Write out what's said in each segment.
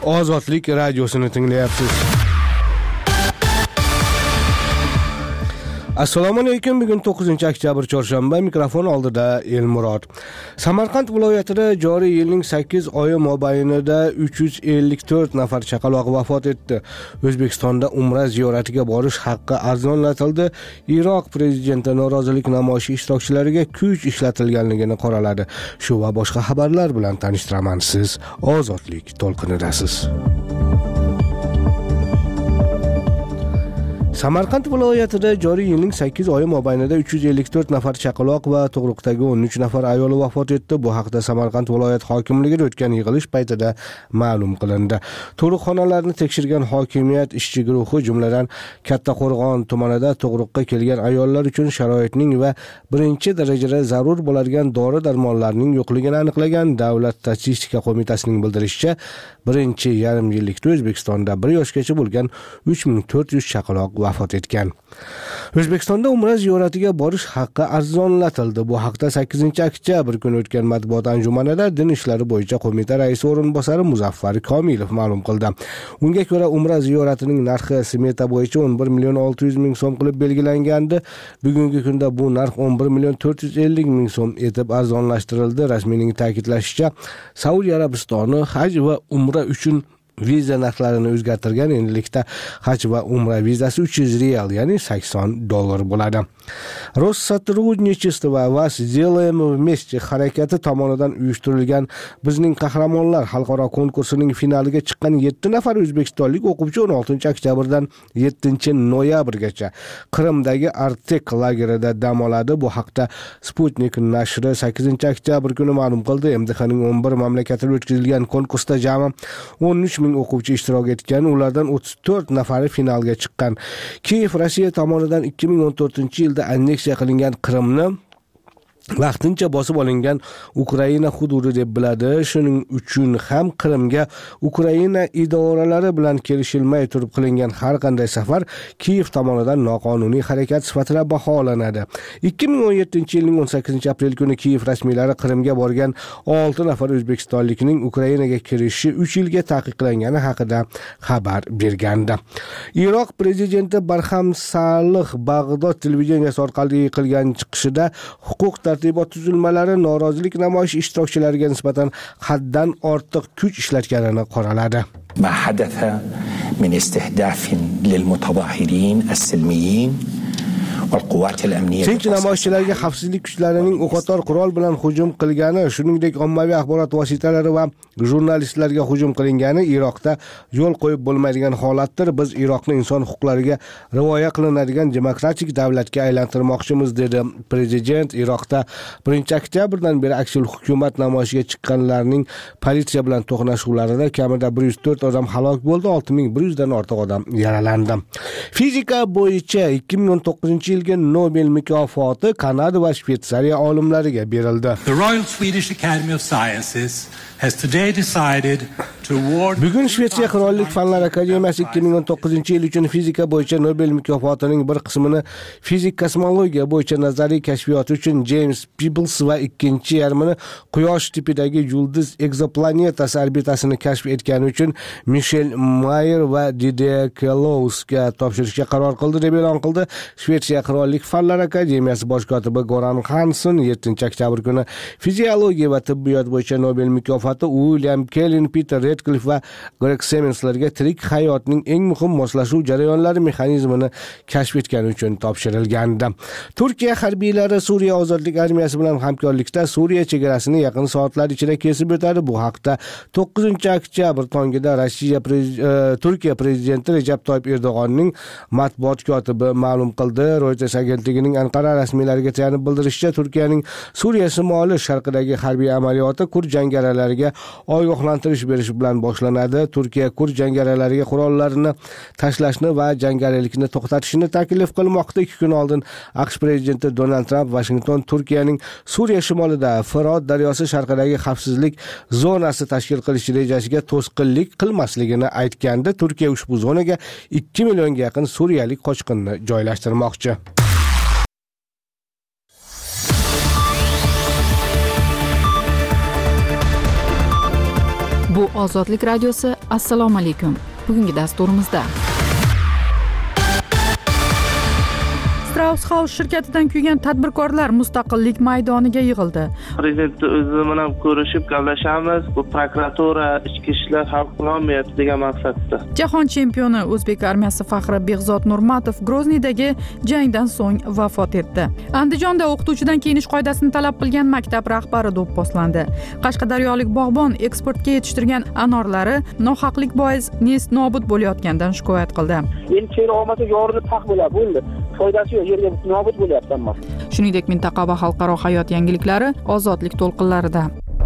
Ozodlik radiosini tinglayapsiz. Assalomu alaykum. Bugun 9-oktyabr chorshanba, mikrofon oldida Elmurod. Samarqand viloyatida joriy yilning 8 oyi mobaynida 354 nafar chaqaloq vafot etdi. O'zbekistonda Umra ziyoratiga borish haqqi arzonlatildi. Iroq prezidenti norozilik namoyishi ishtirokchilariga kuch ishlatilganligini qoraladi. Shu va boshqa xabarlar bilan tanishtiraman. Siz Ozodlik to'lqinidasiz. Samarqand viloyatida joriy yilning 8 oyi mobaynida 354 nafar chaqaloq va tug'ruqdagi 13 nafar ayol vafot etdi. Bu haqda Samarqand viloyat hokimligida o'tgan yig'ilish paytida ma'lum qilindi. Tug'ruqxonalarni tekshirgan hokimiyat ishchi guruhi, jumladan Kattaqo'rg'on tumanida tug'ruqqa kelgan ayollar uchun sharoitning va birinchi darajada zarur bo'ladigan dori-darmonlarning yo'qligini aniqlagan. Davlat statistika qo'mitasining bildirishicha, birinchi yarim yillikda O'zbekistonda 1 yoshgacha bo'lgan 3400 chaqaloq vafot etgan. O'zbekistonda Umra ziyoratiga borish haqqi arzonlatildi. Bu haqda 8-oktyabr kuni o'tgan matbuot anjumanida Din ishlari bo'yicha qo'mita raisi o'rinbosari Muzaffar Komilov ma'lum qildi. Unga ko'ra, Umra ziyoratining narxi smeta bo'yicha 11 million 600 ming so'm qilib belgilangandi. Bugungi kunda bu narx 11 million 450 ming so'm etib arzonlashtirildi. Rasmiyning ta'kidlashicha, Saudiya Arabistoni haj va umra uchun viza narxlarini o'zgartirgan. Endilikda haj va umra vizasi 300 riyal, ya'ni $80 bo'ladi. Россотрудничество va сделаем вместе harakati tomonidan uyushtirilgan Bizning qahramonlar xalqaro konkursining finaliga chiqqan 7 nafar o'zbekistonlik o'quvchi 16-oktyabrdan 7-noyabrgacha Qrimdagi Artek lagerida dam oladi. Bu haqda Sputnik nashri 8-oktyabr kuni ma'lum qildi. MDHning 11 mamlakatida o'tkazilgan konkursda jami 13 ming o'quvchi ishtirok etgan. Ulardan 34 nafari finalga chiqqan. Kiyev Rossiya tomonidan 2014-yilda anneksiya qilingan Qrimni vaqtincha bosib olingan Ukraina hududi deb biladi. Shuning uchun ham Qrimga Ukraina idoralari bilan kelishilmay turib qilingan har qanday safar Kiyev tomonidan noqonuniy harakat sifatida baholanadi. 2017-yilning 18-aprel kuni Kiyev rasmiylari Qrimga borgan 6 nafar o'zbekistonlikning Ukrainaga kirishi 3 yilga taqiqlangani haqida xabar bergandi. Iroq prezidenti Barham Salih Bag'dod televideniyasi orqali qilgan chiqishida huquq tartibot tuzilmalari norozilik namoyishi ishtirokchilariga nisbatan haddan ortiq kuch ishlatganini qoraladi. ما حدث من استهداف للمتظاهرين السلميين والقوات الأمنية. Tinch namoyishchilarga xavfsizlik kuchlarining o'qotar qurol bilan hujum qilgani, shuningdek ommaviy axborot vositalari va jurnalistlarga hujum qilingani Iroqda yo'l qo'yib bo'lmaydigan holatdir. Biz Iroqni inson huquqlariga rioya qilinadigan demokratik davlatga aylantirmoqchimiz, dedi prezident. Iroqda 1-oktyabrdan beri aksil hukumat namoyishiga chiqqanlarning politsiya bilan to'qnashuvlarida kamida 104 odam halok bo'ldi, 6100 dan ortiq odam yaralandi. Fizika bo'yicha 2019-yilgi Nobel mukofoti Kanada va Shveysariya olimlariga berildi. The Royal Swedish Academy of Sciences has today decided to award. Bugun Shvetsiya Qirollik Fanlar Akademiyasi 2019-yil uchun fizika bo'yicha Nobel mukofotining bir qismini fizik kosmologiya bo'yicha nazariy kashfiyoti uchun James Peebles va ikkinchi yarmini Quyosh tipidagi yulduz egzoplanetasi orbitasini kashf etgani uchun Michel Mayer va Didier Quelouzga topshirishga qaror qildi, deb e'lon qildi Shvetsiya Qirollik Fanlar Akademiyasi bosh kotibi Goran Hansson. 7-oktyabr kuni fiziologiya va tibbiyot bo'yicha Nobel mukofoti William Kellin, Peter Redcliffe va Greg Simonslarga tirik hayotning eng muhim moslashuv jarayonlari mexanizmini kashf etgani uchun topshirilgandi. Turkiya harbiylari Suriya ozodlik armiyasi bilan hamkorlikda Suriya chegarasini yaqin soatlar ichida kesib o'tadi. Bu haqda 9-oktyabr tongida Turkiya prezidenti Recep Tayyip Erdo'g'onning matbuot kotibi ma'lum qildi. Reuters agentligining Anqara rasmiylariga tayanib bildirishicha, Turkiyaning Suriya shimoli sharqidagi harbiy amaliyoti kurd jangarilariga ogohlantirish berish bilan boshlanadi. Turkiya kurd jangarilariga qurollarini tashlashni va jangarilikni to'xtatishni taklif qilmoqda. 2 kun oldin AQSh prezidenti Donald Trump Washington Turkiyaning Suriya shimolida Firot daryosi sharqidagi xavfsizlik zonasi tashkil qilish rejasiga to'sqinlik qilmasligini aytgandi. Turkiya ushbu zonaga 2 millionga yaqin suriyalik qochqinni joylashtirmoqchi. Bu Ozodlik radiosi. Assalomu alaykum. Bugungi dasturimizda Strauss shirkatidan kuygan tadbirkorlar mustaqillik maydoniga yig'ildi. Prezident o'zi bilan ko'rishib gaplashamiz. Bu prokuratura, ichki ishlar hal qilolmayapti degan maqsadda. Jahon chempioni O'zbek armiyasi faxri Behzod Nurmatov Grozniydagi jangdan so'ng vafot etdi. Andijonda o'qituvchidan kiyinish qoidasini talab qilgan maktab rahbari do'pposlandi. Qashqadaryolik bog'bon eksportga yetishtirgan anorlari nohaqlik bois nest nobud bo'layotgandan shikoyat qildi. Endi teri olmasa yorilib taq bo'ladi, bo'ldi. Foydasi yo'q, yerga nobud bo'lyapti hamma. Shuningdek, mintaqa va xalqaro hayot yangiliklari ozodlik to'lqinlarida.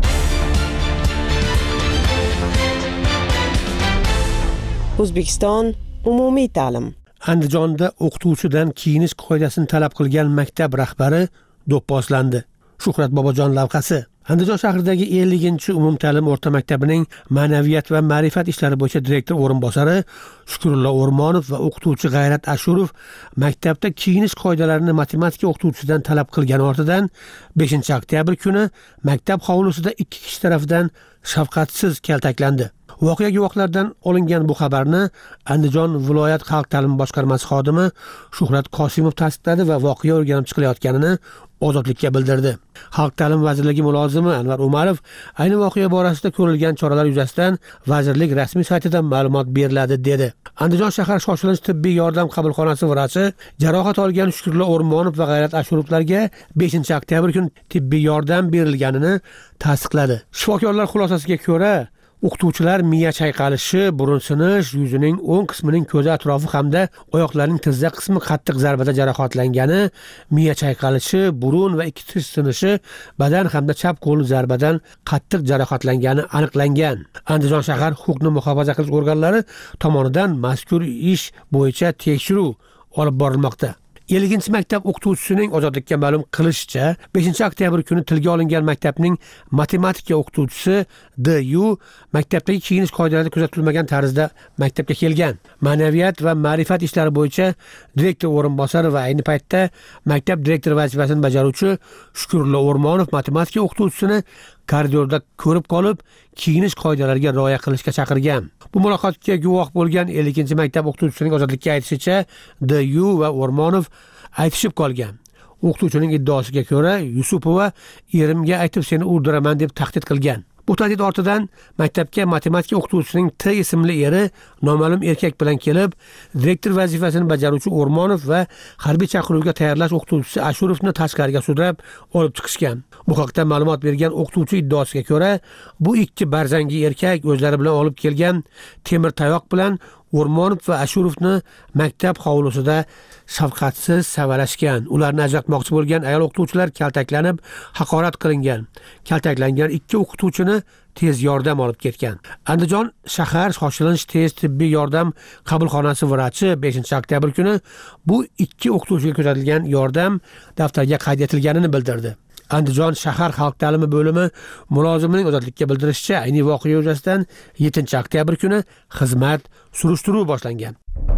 O'zbekiston umumiy ta'lim. Andijonda o'qituvchidan kiyinish qoidasini talab qilgan maktab rahbari do'pposlandi. Shuhrat Bobojon lavhasi. Andijon shahridagi 50-chi umumta'lim o'rta maktabining ma'naviyat va ma'rifat ishlari bo'yicha direktor o'rinbosari Shukrullo O'rmonov va o'qituvchi G'ayrat Ashurov maktabda kiyinish qoidalarini matematika o'qituvchisidan talab qilgani ortidan 5-oktyabr kuni maktab hovlisida 2 kishi tomonidan shafqatsiz kaltaklandi. Voqea guvohlaridan olingan bu xabarni Andijon viloyat xalq ta'limi boshqarmasi xodimi Shuhrat Qosimov tasdiqladi va voqea o'rganib chiqilayotganini Ozodlikka bildirdi. Xalq ta'limi vazirligi mulozimi Anvar Umarov ayni voqea borasida ko'rilgan choralar yuzasidan vazirlik rasmiy saytida ma'lumot beriladi dedi. Andijon shahar shoshilinch tibbiy yordam qabulxonasi vrachi jarohat olgan Shukrullo O'rmonov va G'ayrat Ashurovlarga 5-oktyabr kuni tibbiy yordam berilganini tasdiqladi. Shifokorlar xulosasiga ko'ra, o'qituvchilar miya chayqalishi, burun sinish, yuzining o'ng qismining ko'zi atrofi hamda oyoqlarning tizza qismi qattiq zarbada jarohatlangani, miya chayqalishi, burun va ikki tish sinishi, badan hamda chap qo'l zarbadan qattiq jarohatlangani aniqlangan. Andijon shahar huquqni muhofaza qilish organlari tomonidan mazkur ish bo'yicha tekshiruv olib borilmoqda. 50-chi maktab o'qituvchisining ozodlikka ma'lum qilishicha, 5-oktyabr kuni tilga olingan maktabning matematika o'qituvchisi D.U. maktabdagi kiyinish qoidalari kuzatilmagan tarzda maktabga kelgan. Ma'naviyat va ma'rifat ishlari bo'yicha direktor o'rinbosari va ayni paytda maktab direktori vazifasini bajaruvchi Shukrullo O'rmonov matematika o'qituvchisini koridorda ko'rib qolib, kiyinish qoidalariga rioya qilishga chaqirgan. Bu muloqotga guvoh bo'lgan 50-chi maktab o'qituvchisining ozodlikka aytishicha, D.U. va O'rmonov aytishib qolgan. O'qituvchining iddaosiga ko'ra, Yusupova erimga aytib seni o'ldiraman deb tahdid qilgan. Bu tahdid ortidan maktabga matematika o'qituvchisining T ismli eri noma'lum erkak bilan kelib, direktor vazifasini bajaruvchi O'rmonov va harbiy chaqiruvga tayyorlash o'qituvchisi Ashurovni tashqariga sudrab olib chiqishgan. Bu haqda ma'lumot bergan o'qituvchi iddaosiga ko'ra, bu ikki barzangi erkak o'zlari bilan olib kelgan temir tayoq bilan O'rmonov va Ashurovni maktab hovlisida shafqatsiz savalashgan. Ularni ajratmoqchi bo'lgan ayol o'qituvchilar kaltaklanib, haqorat qilingan. Kaltaklangan ikki o'qituvchini tez yordam olib ketgan. Andijon shahar shoshilinch tez tibbiy yordam qabulxonasi vrachi 5-oktyabr kuni bu ikki o'qituvchiga ko'rsatilgan yordam daftarga qayd etilganini bildirdi. Andijon shahar xalq ta'limi bo'limi mulozimining ozodlikka bildirishicha, ayni voqea yuzasidan 7-oktyabr kuni xizmat surishtiruvi boshlangan.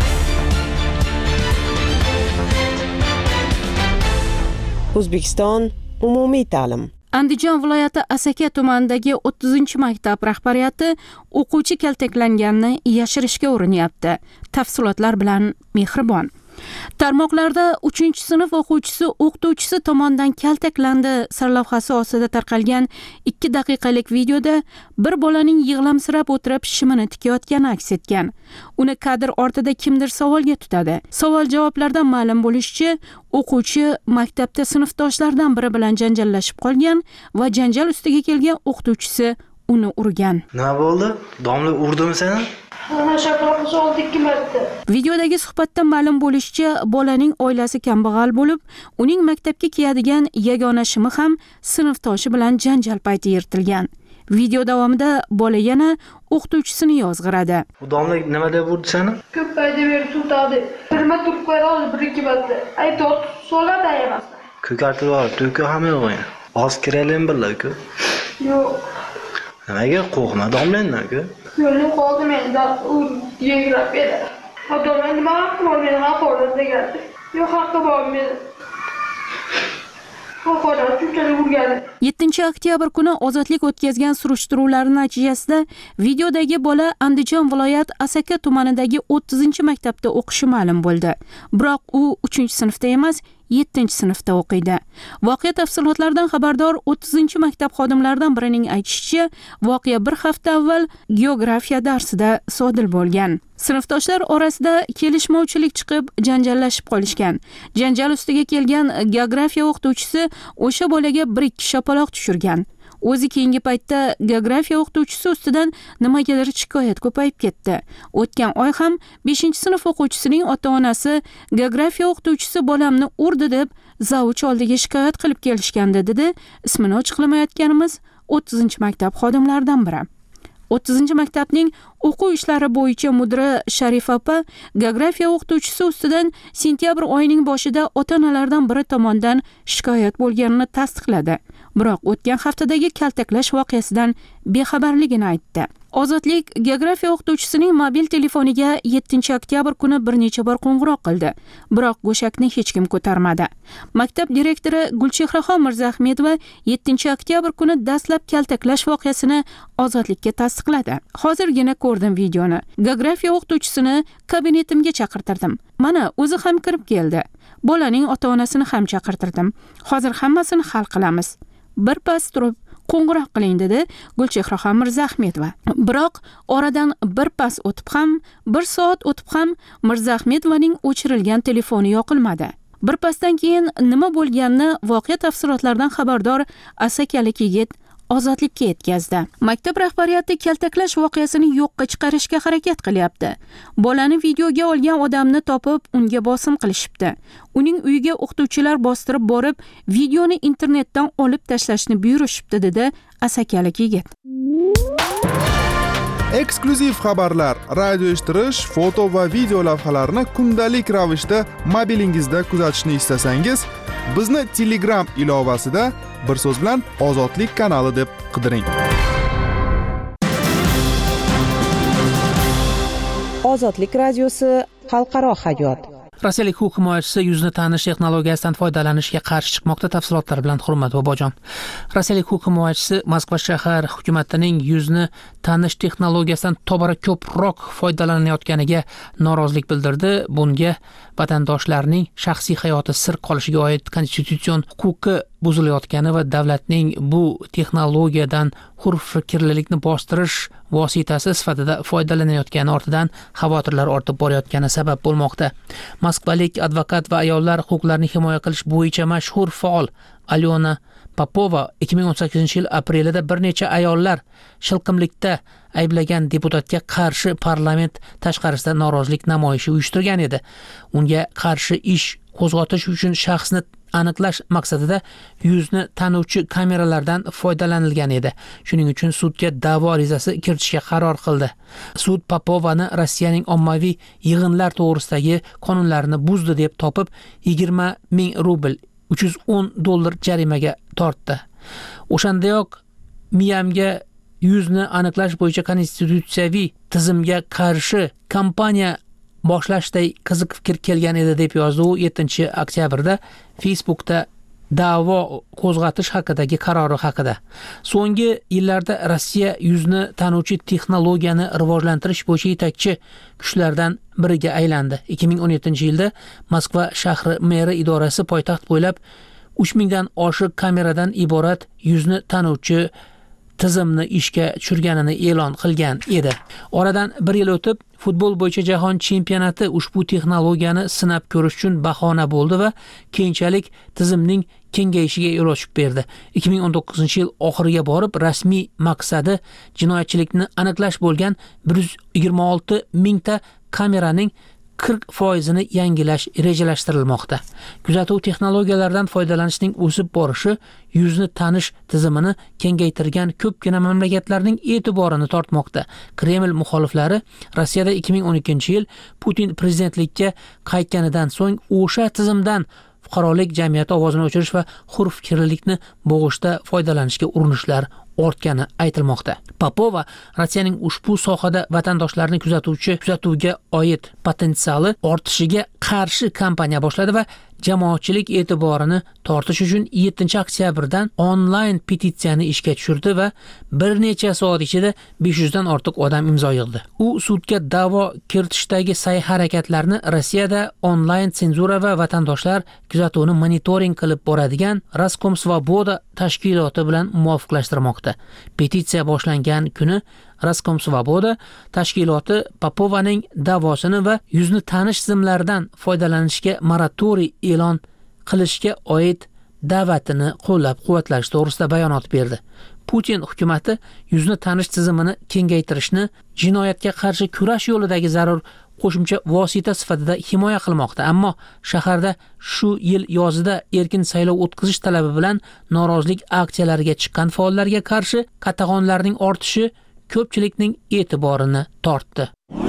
O'zbekiston umumiy ta'lim. Andijon viloyati Asaka tumanidagi 30-maktab rahbariyati o'quvchi kaltaklanganini yashirishga urinilyapti. Tafsilotlar bilan Mehribon. Tarmoqlarda 3-sinf o'quvchisi o'qituvchisi tomonidan kaltaklandi sarlavhasi ostida tarqalgan 2 daqiqalik videoda bir bolaning yig'lamsirab o'tirib shimini tikayotgani aks etgan. Uni kadr ortida kimdir savolga tutadi. Savol javoblardan ma'lum bo'lishicha, o'quvchi maktabda sinfdoshlardan biri bilan janjallashib qolgan va janjal ustiga kelgan o'qituvchisi uni urgan. Nima bo'ldi? Domla urdimi seni? Videodagi suhbatda ma'lum bo'lishicha, bolaning oilasi kambag'al bo'lib, uning maktabga kiyadigan yagona shimi ham sinfdoshi bilan janjal payti yirtilgan. Video davomida bola yana o'qituvchisini yozg'iradi. Bu domla nima deb urdi seni? Ko'p payda berib tutadi. Bir marta urib qo'yadi, bir-ikki marta. Aytib soladi emasdan. Ko'kartirib olib, to'ki ham yo'q endi. Oz kiraylik birlar-ku. Yo'q. Nimaga qo'rqma domlandan-ku? Yo'lni qoldim endi, u yegrab edi. Odamlar nima haqqi bor meni haqorat degandi. Yo'q, haqqi bor meni. Haqorat shunchalik urgani. 7-oktyabr kuni ozodlik o'tkazgan surishtiruvlar natijasida videodagi bola Andijon viloyat Asaka tumanidagi 30-maktabda o'qishi ma'lum bo'ldi. Biroq u 3-sinfda emas, 7-sinfda o'qiydi. Voqea tafsilotlaridan xabardor 30-maktab xodimlaridan birining aytishicha, voqea bir hafta avval geografiya darsida sodir bo'lgan. Sinfdoshlar orasida kelishmovchilik chiqib, janjallashib qolishgan. Janjal ustiga kelgan geografiya o'qituvchisi o'sha bolaga 1-2 shapaloq tushirgan. O'zi keyingi paytda geografiya o'qituvchisi ustidan nimagadir shikoyat ko'payib ketdi. O'tgan oy ham 5-sinf o'quvchisining ota-onasi geografiya o'qituvchisi bolamni urdi deb zavuch oldiga shikoyat qilib kelishgandi, dedi ismini ochiqlamayotganimiz 30-maktab xodimlaridan biri. 30-maktabning o'quv ishlari bo'yicha mudiri Sharifa opa geografiya o'qituvchisi ustidan sentyabr oyining boshida ota-onalardan biri tomonidan shikoyat bo'lganini tasdiqladi. Biroq o'tgan haftadagi kaltaklash voqeasidan bexabarligini aytdi. Ozodlik geografiya o'qituvchisining mobil telefoniga 7-oktyabr kuni bir necha bor qo'ng'iroq qildi, biroq go'shakni hech kim ko'tarmadi. Maktab direktori Gulchehraxon Mirzahmedova 7-oktyabr kuni dastlab kaltaklash voqeasini Ozodlikka tasdiqladi. Hozirgina ko'rdim videoni. Geografiya o'qituvchisini kabinetimga chaqirtirdim. Mana o'zi ham kirib keldi. Bolaning ota-onasini ham chaqirtirdim. Hozir hammasini hal qilamiz. Bir pas turib qo'ng'iroq qiling, dedi Gulchehraxon Mirzahmedova. Biroq oradan bir pas o'tib ham, bir soat o'tib ham Mirzahmedovaning o'chirilgan telefoni yoqilmadi. Bir pasdan keyin nima bo'lganini voqea tafsilotlaridan xabardor asakalik yigit Ozodlikka yetkazdi. Maktab rahbariyati kaltaklash voqeasini yo'qqa chiqarishga harakat qilyapti. Bolani videoga olgan odamni topib, unga bosim qilishibdi. Uning uyiga o'qituvchilar bostirib borib, videoni internetdan olib tashlashni buyurishibdi, dedi asakalik yigit. Eksklyuziv xabarlar, radio eshittirish, foto va video lavhalarni kundalik ravishda mobilingizda kuzatishni istasangiz, bizni Telegram ilovasida bir so'z bilan Ozodlik kanali deb qidiring. Ozodlik radiosi xalqaro hayot. Rossiyalik huquq himoyachisi yuzni tanish texnologiyasidan foydalanishga qarshi chiqmoqda. Tafsilotlar bilan Hurmat Bobojon. Rossiyalik huquq himoyachisi Moskva shahar hukumatining yuzni tanish texnologiyasidan tobora ko'proq foydalanayotganiga norozilik bildirdi. Bunga vatandoshlarning shaxsiy hayoti sir qolishiga oid konstitutsion huquqi buzilayotgani va davlatning bu texnologiyadan hur fikrlilikni bostirish vositasi sifatida foydalanayotgani ortidan xavotirlar ortib borayotgani sabab bo'lmoqda. Moskvalik advokat va ayollar huquqlarini himoya qilish bo'yicha mashhur faol Alyona Popova 2018-yil aprelida bir necha ayollar shilqimlikda ayblagan deputatga qarshi parlament tashqarisida norozilik namoyishi uyushtirgan edi. Unga qarshi ish qo'zg'atish uchun shaxsni aniqlash maqsadida yuzni tanuvchi kameralardan foydalanilgan edi. Shuning uchun sudga da'vo arizasi kiritishga qaror qildi. Sud Popovani Rossiyaning ommaviy yig'inlar to'g'risidagi qonunlarini buzdi deb topib 20,000 rubl $310 jarimaga tortdi. O'shandayoq Miyamga yuzni aniqlash bo'yicha konstitutsiyaviy tizimga qarshi kampaniya boshlashday qiziq fikr kelgan edi deb yozdi u 7-oktyabrda Facebookda da'vo qo'zg'atish haqidagi qarori haqida. So'nggi yillarda Rossiya yuzni tanuvchi texnologiyani rivojlantirish bo'yicha yetakchi kuchlardan biriga aylandi. 2017-yilda Moskva shahri meri idorasi poytaxt bo'ylab 3000 dan oshiq kameradan iborat yuzni tanuvchi tizimni ishga tushirganini e'lon qilgan edi. Oradan bir yil o'tib, futbol bo'yicha jahon chempionati ushbu texnologiyani sinab ko'rish uchun bahona bo'ldi va keyinchalik tizimning kengayishiga yo'l ochib berdi. 2019-yil oxiriga borib, rasmiy maqsadi jinoyatchilikni aniqlash bo'lgan 126 mingta kameraning 40% yangilash rejalashtirilmoqda. Kuzatuv texnologiyalaridan foydalanishning o'sib borishi yuzni tanish tizimini kengaytirgan ko'pgina mamlakatlarning e'tiborini tortmoqda. Kreml muxoliflari Rossiyada 2012-yil Putin prezidentlikka qaytganidan so'ng o'sha tizimdan fuqarolik jamiyati ovozini o'chirish va hur fikrlilikni bo'g'ishda foydalanishga urinishlar ortgani aytilmoqda. Popova Rossiyaning ushbu sohada vatandoshlarni kuzatuvga oid potensiali ortishiga qarshi kampaniya boshladi va jamoatchilik e'tiborini tortish uchun 7 oktyabrdan onlayn petitsiyani ishga tushirdi va bir necha soat ichida 500 dan ortiq odam imzo yig'di. U sudga da'vo kiritishdagi sa'y-harakatlarni Rossiyada onlayn senzura va vatandoshlar kuzatuvini monitoring qilib boradigan Roskomsvoboda tashkiloti bilan muvofiqlashtirmoqda. Petitsiya boshlangan kuni Roskomsvoboda tashkiloti Popovaning da'vosini va yuzni tanish tizimlardan foydalanishga moratoriy e'lon qilishga oid da'vatini qo'llab-quvvatlash to'g'risida bayonot berdi. Putin hukumatı yuzni tanish tizimini kengaytirishni jinoyatga qarshi kurash yo'lidagi zarur qo'shimcha vosita sifatida himoya qilmoqda, ammo shaharda shu yil yozida erkin saylov o'tkazish talabi bilan norozilik aksiyalariga chiqqan faollarga qarshi qatag'onlarning ortishi ko'pchilikning e'tiborini tortdi.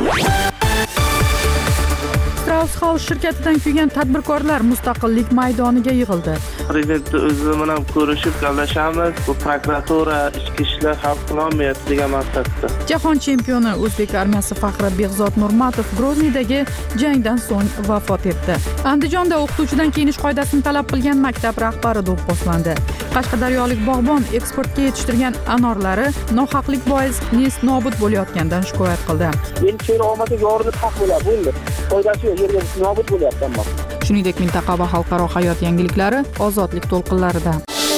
Strauss House shirkatidan kuygan tadbirkorlar mustaqillik maydoniga yig'ildi. Prezident o'zi bilan ko'rishib gaplashamiz. Bu prokuratura, ichki ishlar hal qilolmayapti degan maqsadda. Jahon chempioni o'zbek armiyasi faxri Behzod Nurmatov Groznidagi jangdan so'ng vafot etdi. Andijonda o'qituvchidan kiyinish qoidasini talab qilgan maktab rahbari do'pposlandi. Qashqadaryolik bog'bon eksportga yetishtirgan anorlari nohaqlik bois nobud bo'layotgandan shikoyat qildi. Endi she'ri olmasa yorilib haq bo'ladi, bo'ldi. Foydasi yo'q, yerga nobud bo'lyapti ammo. Shuningdek, mintaqa va xalqaro hayot yangiliklari ozodlik to'lqinlarida.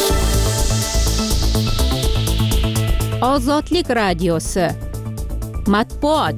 Ozodlik radiosi. Matbuot.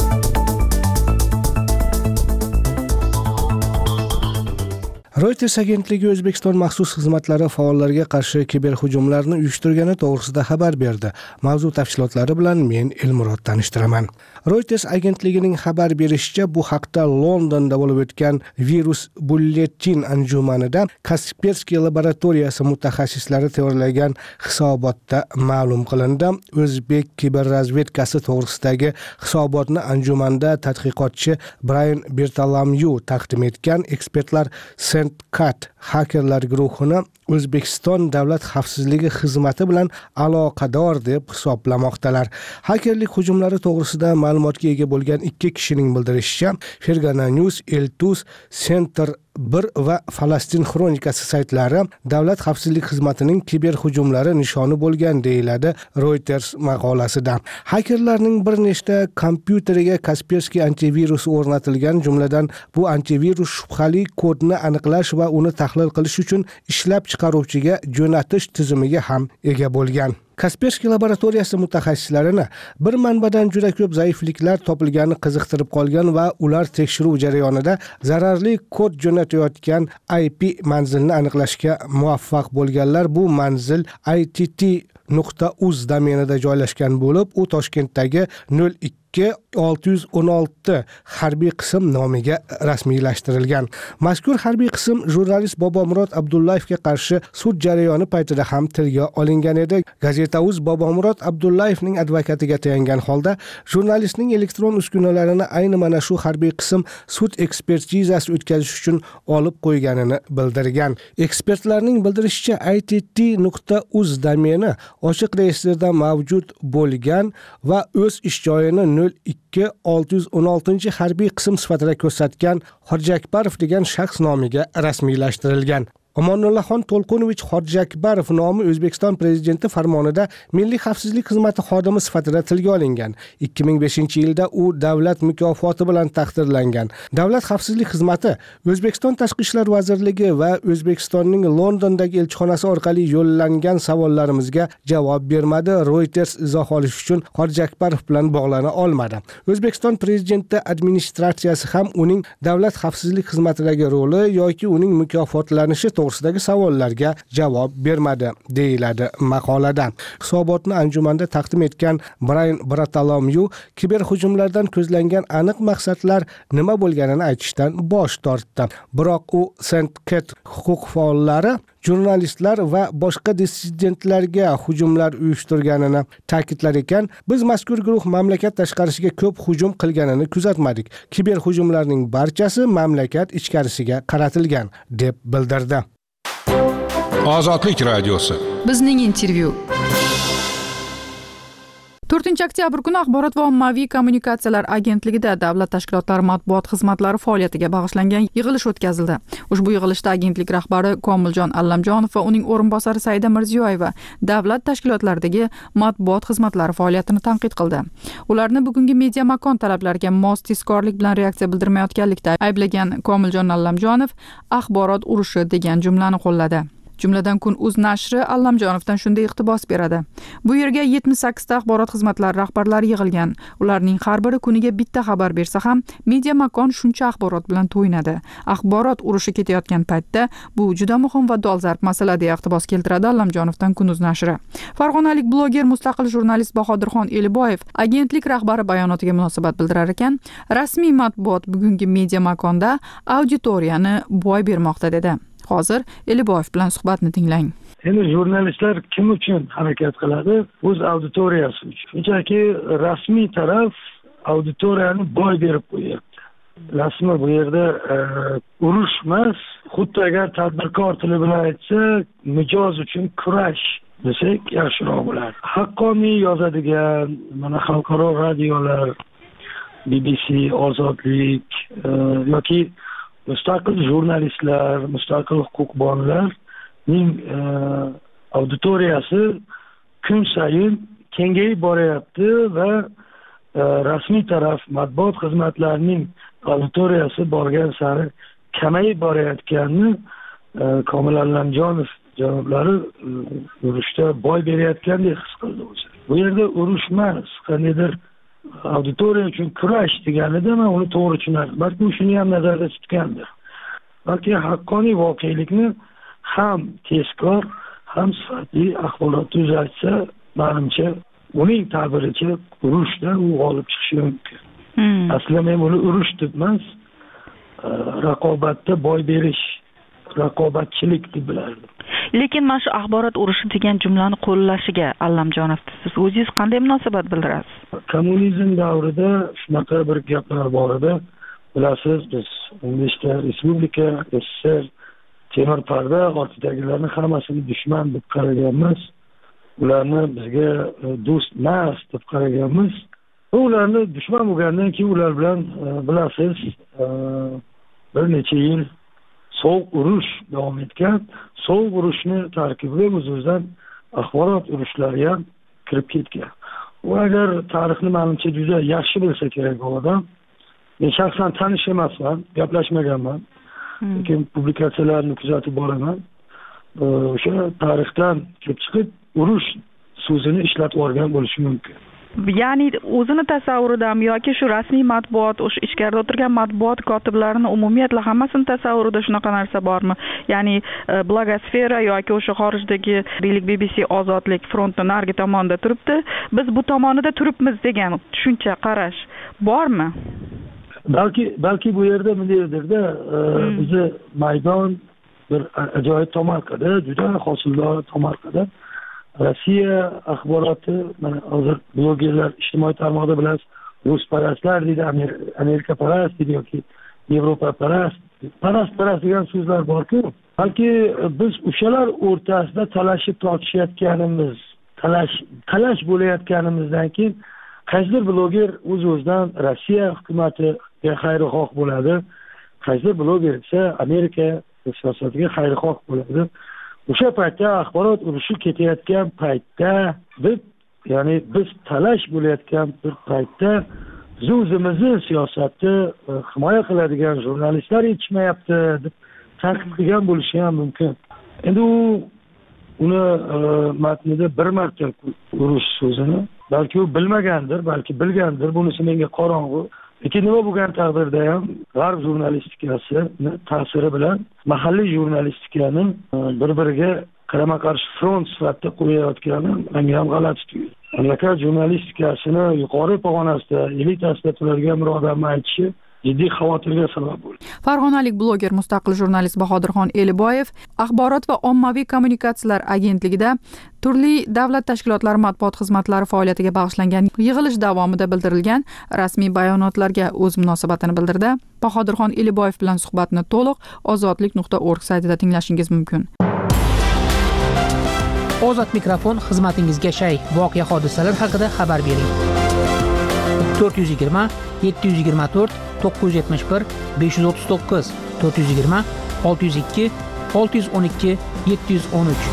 Reuters agentligi O'zbekiston maxsus xizmatlari faollarga qarshi kiberhujumlarni uyushtirgani to'g'risida xabar berdi. Mavzu tafsilotlari bilan men Elmurod tanishtiraman. Reuters agentligining xabar berishicha, bu haqda Londonda bo'lib o'tgan virus bulletin anjumanida Kaspersky laboratoriyasi mutaxassislari tayyorlagan hisobotda ma'lum qilindi. O'zbek kiberrazvedkasi to'g'risidagi hisobotni anjumanda tadqiqotchi Brian Bertalamyu taqdim etgan. Ekspertlar Cat hakerlar guruhini O'zbekiston Davlat xavfsizligi xizmati bilan aloqador deb hisoblamoqdalar. Hakerlik hujumlari to'g'risida ma'lumotga ega bo'lgan 2 kishining bildirishicha, Fergana News, Eltus, Center 1 va Falastin Xronikasi saytlari Davlat xavfsizlik xizmatining kiberhujumlari nishoni bo'lgan deyiladi Reuters maqolasida. Hakerlarning bir nechta kompyuteriga Kaspersky antivirusi o'rnatilgan, jumladan bu antivirus shubhali kodni aniqlash va uni tahlil qilish uchun ishlab chiqaruvchiga jo'natish tizimiga ham ega bo'lgan. Kaspersky laboratoriyasi mutaxassislarini bir manbadan juda ko'p zaifliklar topilgani qiziqtirib qolgan va ular tekshiruv jarayonida zararli kod jo'natayotgan IP manzilni aniqlashga muvaffaq bo'lganlar. Bu manzil ITT.uz domenida joylashgan bo'lib, u Toshkentdagi 02-616 harbiy qism nomiga rasmiylashtirilgan. Mazkur harbiy qism jurnalist Bobomurod Abdullayevga qarshi sud jarayoni paytida ham tilga olingan edi. Gazeta.uz Bobomurod Abdullayevning advokatiga tayangan holda jurnalistning elektron uskunalarini ayni mana shu harbiy qism sud ekspertizasi o'tkazish uchun olib qo'yganini bildirgan. Ekspertlarning bildirishicha, ITT.uz domeni ochiq reyestrda mavjud bo'lgan va o'z ish joyini 02-616 harbiy qism sifatida ko'rsatgan Xorjakbarov degan shaxs nomiga rasmiylashtirilgan. Omonullaxon To'lqinovich Xorjakbarov nomi O'zbekiston prezidenti farmonida Milliy xavfsizlik xizmati xodimi sifatida tilga olingan. 2005-yilda u davlat mukofoti bilan taqdirlangan. Davlat xavfsizlik xizmati O'zbekiston Tashqi ishlar vazirligi va O'zbekistonning Londondagi elchixonasi orqali yo'llangan savollarimizga javob bermadi. Reuters izoh olish uchun Xorjakbarov bilan bog'lana olmadi. O'zbekiston prezidenti administratsiyasi ham uning davlat xavfsizlik xizmatidagi roli yoki uning mukofotlanishi to'g'risidagi savollarga javob bermadi, deyiladi maqolada. Hisobotni anjumanda taqdim etgan Brian Bertalamyu kiberhujumlardan ko'zlangan aniq maqsadlar nima bo'lganini aytishdan bosh tortdi. Biroq u Cat huquq faollari, jurnalistlar va boshqa dissidentlarga hujumlar uyushtirganini ta'kidlar ekan. Biz mazkur guruh mamlakat tashqarisiga ko'p hujum qilganini kuzatmadik. Kiberhujumlarning barchasi mamlakat ichkarisiga qaratilgan, deb bildirdi. Ozodlik radiosi. Bizning intervyu. 4 oktyabr kuni Axborot va ommaviy kommunikatsiyalar agentligida davlat tashkilotlari matbuot xizmatlari faoliyatiga bag'ishlangan yig'ilish o'tkazildi. Ushbu yig'ilishda agentlik rahbari Komiljon Allamjonov va uning o'rinbosari Saida Mirziyoyeva davlat tashkilotlaridagi matbuot xizmatlari faoliyatini tanqid qildi. Ularni bugungi media makon talablariga mos tezkorlik bilan reaksiya bildirmayotganlikda ayblagan Komiljon Allamjonov axborot urushi degan jumlani qo'lladi. Jumladan Kun.uz nashri Allamjonovdan shunday iqtibos beradi. Bu yerga 78 ta axborot xizmatlari rahbarlari yig'ilgan. Ularning har biri kuniga bitta xabar bersa ham, media makon shuncha axborot bilan to'ynadi. Axborot urushi ketayotgan paytda bu juda muhim va dolzarb masala deya iqtibos keltiradi Allamjonovdan Kun.uz nashri. Farg'onalik bloger, mustaqil jurnalist Bahodirxon Eliboyev agentlik rahbari bayonotiga munosabat bildirar ekan, rasmiy matbuot bugungi media makonda auditoriyani boy bermoqda dedi. Hozir Eliboyev bilan suhbatni tinglang. Endi jurnalistlar kim uchun harakat qiladi? O'z auditoriyasi uchun. Shunchaki rasmiy taraf auditoriyani boy berib qo'yapti. Rasmi bu yerda urush emas, xuddi agar tadbirkor tili bilan aytsak, mijoz uchun kurash desak yaxshiroq bo'lar. Haqqoniy yozadigan mana xalqaro radiolar, BBC, Ozodlik yoki mustaqil jurnalistlar, mustaqil huquqbonlarning auditoriyasi kun sayin kengayib boryapti va rasmiy taraf matbuot xizmatlarining auditoriyasi borgan sari kamayib borayotganini Komil Allamjonov janoblari urushda boy berayotgandek his qildi o'zi. Bu yerda urush emas, qandaydir auditoriya uchun kurash deganida men uni to'g'ri tushunardim. Balki shuni ham nazarda tutgandir. Balki haqqoniy voqelikni ham tezkor, ham sifatli axborot uzatsa, menimcha uning ta'biricha urushda u g'olib chiqishi mumkin. Aslida men buni urush deb emas, raqobatda boy berish, raqobatchilik deb bilardim. Lekin mana shu axborot urushi degan jumlani qo'llashiga Allamjonov siz o'zingiz qanday munosabat bildirasiz? Kommunizm davrida shunaqa bir gaplar bor edi. Bilasiz, biz 15 ta respublika, SSR, temir parda ortidagilarni hammasini dushman deb qaraganmiz. Ularni bizga do'st emas deb qaraganmiz. Ularni dushman bo'lgandan keyin ular bilan bilasiz, bir necha yil sovuq urush davom etgan. Sovuq urushni tarkibiga o'z-o'zidan axborot urushlari ham kirib ketgan. U agar tarixni menimcha juda yaxshi bilsa kerak bu odam. Men shaxsan tanish emasman, gaplashmaganman. Lekin publikatsiyalarni kuzatib boraman. O'sha tarixdan kelib chiqib urush so'zini ishlatib olgan bo'lishi mumkin. Ya'ni o'zini tasavvuridan yoki shu rasmiy matbuot, o'sha ichkarida o'tirgan matbuot kotiblarini umumiyatla hammasini tasavvurida shunaqa narsa bormi? Ya'ni blogosfera yoki o'sha xorijdagi deylik BBC Ozodlik frontni narigi tomonda turibdi, biz bu tomonida turibmiz degan tushuncha, qarash bormi? Balki bu yerda bundaydirda bizni maydon bir ajoyib tomorqada, juda hosildor tomorqada. Rossiya axboroti, mana hozir blogerlar ijtimoiy tarmoqda bilasiz, rusparastlar deydi, Amerika parast deydi yoki Yevropa parast degan so'zlar bor-ku. Balki biz o'shalar o'rtasida talashib tortishayotganimiz, talash bo'layotganimizdan keyin qaysidir bloger o'z-o'zidan Rossiya hukumatiga xayrixoh bo'ladi, qaysidir bloger esa Amerika siyosatiga xayrixoh bo'ladi. O'sha paytda axborot urushi ketayotgan paytda ya'ni biz talash bo'layotgan bir paytda o'zimizni siyosatni himoya qiladigan jurnalistlar yetishmayapti deb tanqid qilgan bo'lishi ham mumkin. Endi uni matnida bir marta urush so'zini balki u bilmagandir, balki bilgandir, bunisi menga qorong'u. Lekin nima bo'lgan taqdirda ham g'arb jurnalistikasini ta'siri bilan mahalliy jurnalistikani bir-biriga qarama-qarshi front sifatida qo'yayotgani menga ham g'alati tuyuldi. Mamlakat jurnalistikasini yuqori pog'onasida, elitasida turadigan bir odamning aytishi jiddiy xavotirga sabab bo'ldi. Farg'onalik bloger, mustaqil jurnalist Bahodirxon Eliboyev Axborot va ommaviy kommunikatsiyalar agentligida turli davlat tashkilotlari matbuot xizmatlari faoliyatiga bag'ishlangan yig'ilish davomida bildirilgan rasmiy bayonotlarga o'z munosabatini bildirdi. Bahodirxon Eliboyev bilan suhbatni to'liq ozodlik.org saytida tinglashingiz mumkin. Ozod mikrofon xizmatingizga shay. Voqea hodisalar haqida xabar bering. 420 724 971 539 420 602 612 713.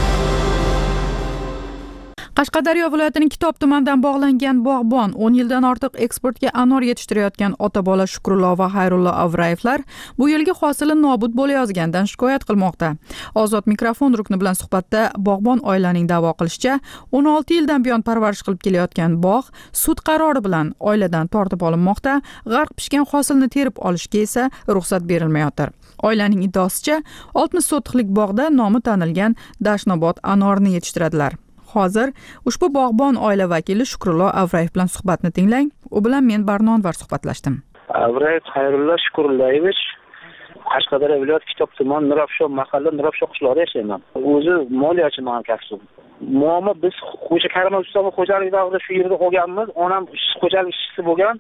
Qashqadaryo viloyatining Kitob tumanidan bog'langan bog'bon 10 yildan ortiq eksportga anor yetishtirayotgan ota-bola Shukrullo va Xayrullo Avrayevlar bu yilgi hosili nobud bo'layozgandan shikoyat qilmoqda. Ozod mikrofon rukni bilan suhbatda bog'bon oilaning da'vo qilishicha, 16 yildan buyon parvarish qilib kelayotgan bog' sud qarori bilan oiladan tortib olinmoqda, g'arq pishgan hosilni terib olishga esa ruxsat berilmayotir. Oilaning iddaosicha 60 sotixlik bog'da nomi tanilgan Dashnobod anorni yetishtiradilar. Hozir ushbu bog'bon oila vakili Shukrullo Avrayev bilan suhbatni tinglang. U bilan men Barnonvar suhbatlashdim. Avrayev Xayrullo Shukrullayevich, Qashqadaryo viloyati Kitob tumani Nurafshon mahalla Nurafshon qishlog'ida yashayman. O'zi moliyachiman kasbim. Muammo biz xo'ja Karimov ustomi xo'jalik davrida shu yerda qolganmiz. Onam xo'jalik ishchisi bo'lgan.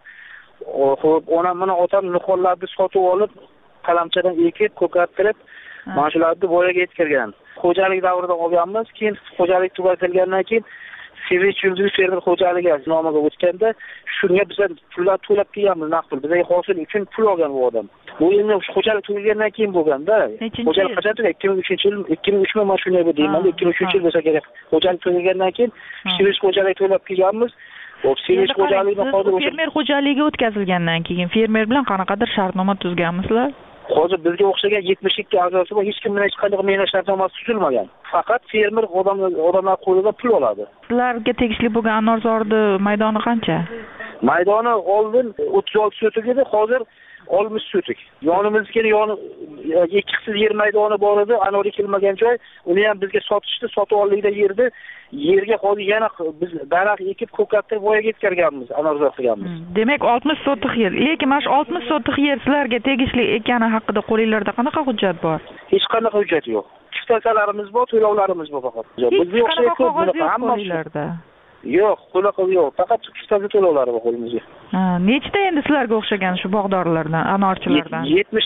Onam mana otam nihollarni sotib olib, qalamchadan ekib, ko'kattirib, mana shularni voyaga yetkazgan. Xo'jalik davrida qolganmiz. Keyin xo'jalik tugatilgandan keyin Sevich Yulduz fermer xo'jaligi nomiga o'tganda shunga biz pullar to'lab kelganmiz, naqd pul. Bizga hosil uchun pul olgan bu odam. Bu endi xo'jalik tugagandan keyin bo'lganda, xo'jalik qachon tugagan? 2003-yil, 2003 mana shunday bu deyman. 2003-yil bo'lsa kerak. Xo'jalik tugagandan keyin Sevich xo'jalik to'lab kelganmiz. Sevich xo'jaligini hozir fermer xo'jaligiga o'tkazilgandan keyin fermer bilan qanaqadir shartnoma tuzganmisizlar? Hozir bizga o'xshagan 72 a'zosi bor, hech kim bilan hech qanday mehnat shartnomasi tuzilmagan. Faqat fermer odamlar qo'lida pul oladi. Sizlarga tegishli bo'lgan Anorzorni maydoni qancha? Maydoni oldin 36 sotik edi, hozir 60 sotik. Yonimizga ikkisiz yer maydoni bor edi, anor ekilmagan joy. Uni ham bizga sotishdi, sotib oldikda yerni. Yerga hozir yana biz daraxt ekib ko'kattirib voyaga yetkazganmiz, anorzor qilganmiz. Demak 60 sotik yer. Lekin mana shu 60 sotik yer sizlarga tegishli ekani haqida qo'lingizda qanaqa hujjat bor? Hech qanday hujjat yo'q. Kvitansiyalarimiz bor, to'lovlarimiz bor faqat. Bizga o'xshagan ko'p hammalarda. Yo'q, qo'laqo yo'q. Faqat kvitansiya to'lovlari bor qo'limizda. Nechta endi sizlarga o'xshagan shu bog'dorlardan, anorchilardan?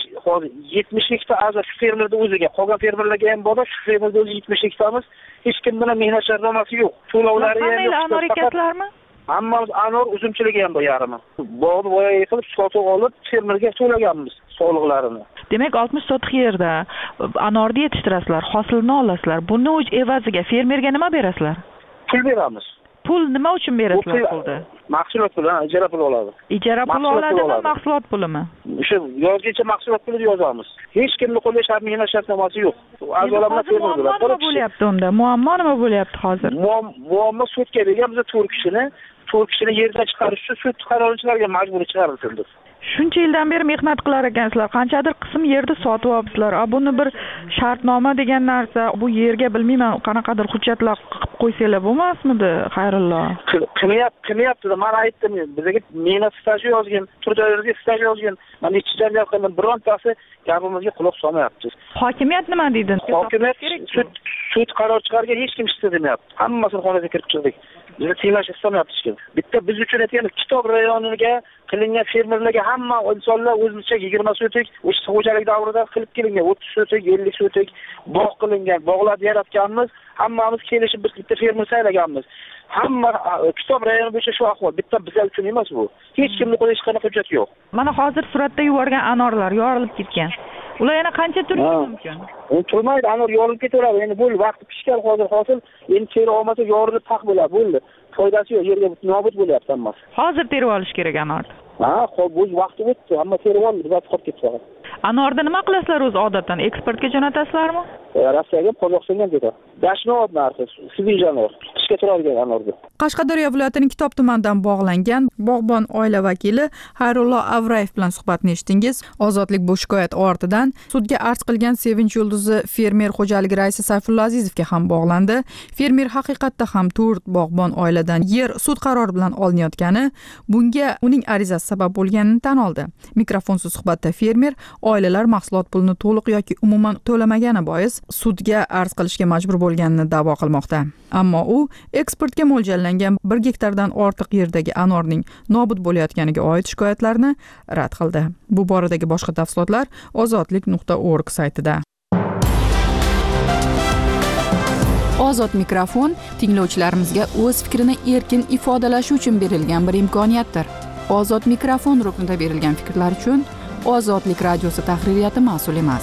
70 ta a'zo shu fermerda o'ziga, qolgan fermerlarga ham bor, shu fermerda o'zi 70 tamiz. Hech kim bilan mehnat shartnomasi yo'q. To'lovlari ham yo'q. Anor ekasizlarmi? Hammamiz anor uzumchiligi ham bor yarimi. Bog'ni voyaga qilib sotib olib fermerga to'laganmiz soliqlarini. Demak 60 sotik yerda anorni yetishtirasizlar, hosilni olasizlar. Buni evaziga fermerga nima berasizlar? Pul beramiz. Pul nima uchun berasizlar pulni? Mahsulot puli, ijara puli oladi. Ijara puli oladimi, mahsulot pulimi? O'sha yozgacha mahsulot pulini yozamiz. Hech kimning qo'lida shart mehnat shartnomasi yo'q. A'zolarimiz fermer bo'ladi. Nima bo'lyapti unda? Muammo nima bo'lyapti hozir? Muammo sudga bergan biz 4 kishini yerdan chiqarish uchun sud qaroqchilarga majburiy chiqarildi. Shuncha yildan beri mehnat qilar ekansizlar, qanchadir qism yerni sotib olibsizlar. Buni bir shartnoma degan narsa, bu yerga bilmayman qanaqadir hujjatlar qilib qo'ysanglar bo'lmasmidi, Xayrullo? Qilmayapti-da, men aytdim, bizga mehnat staji yozgan, turdoylarga staj yozgan. Men necha janjal qildim, birontasi gapimizga quloq solmayapti. Hokimiyat nima deydi? Hokimiyat sud qaror chiqargan, hech kim ishda demayapti. Hammasini xonaga kirib chiqdik. Bizni tinglash istamayapti hech kim. Bitta biz uchun aytganda Kitob rayoniga qilingan fermerlarga hamma insonlar o'zicha 20 sotik, o'sha xo'jalik davrida qilib kelingan 30 sotik, 50 sotik bog' qilingan, bog'larni yaratganmiz. Hammamiz kelishib bitta fermer saylaganmiz. Hamma Kitob rayoni bo'yicha shu ahvol. Bitta bizlar uchun emas bu. Hech kimning qo'lida hech qanaqa hujjat yo'q. Mana hozir suratda yuborgan anorlar yorilib ketgan. Ular yana qancha turishi mumkin? Turmaydi, anor yorilib ketaveradi. Endi bu vaqti pishgan hozir hosil, endi teri olmasa yorilib taq bo'ladi, bo'ldi. Foydasi yo'q, yerga nobud bo'lyapti hammasi. Hozir terib olish kerak anorni. Ha, bu vaqti o'tdi, hamma terib oldi, vaqt qolib ketdi faqat. Anorni nima qilasizlar o'zi odatdan? Eksportga jo'natasizlarmi? Rossiyaga, Qozog'istonga ketadi. Dashnobod narxi, Sevich anor, qishga turadigan anorga. Qashqadaryo viloyatining Kitob tumanidan bog'langan bog'bon oila vakili Xayrullo Avrayev bilan suhbatni eshitdingiz. Ozodlik bu shikoyat ortidan sudga arz qilgan Sevinch Yulduzi fermer xo'jaligi raisi Sayfulla Azizovga ham bog'landi. Fermer haqiqatda ham 4 bog'bon oiladan yer sud qarori bilan olinayotgani, bunga uning arizasi sabab bo'lganini tan oldi. Mikrofonsiz suhbatda fermer oilalar mahsulot pulini to'liq yoki umuman to'lamagani bois sudga arz qilishga majbur bo'lganini da'vo qilmoqda. Ammo u eksportga mo'ljallangan 1 gektardan ortiq yerdagi anorning nobud bo'layotganiga oid shikoyatlarni rad qildi. Bu boradagi boshqa tafsilotlar ozodlik.org saytida. Ozod mikrofon tinglovchilarimizga o'z fikrini erkin ifodalashi uchun berilgan bir imkoniyatdir. Ozod mikrofon ruknida berilgan fikrlar uchun Ozodlik radiosi tahririyati mas'ul emas.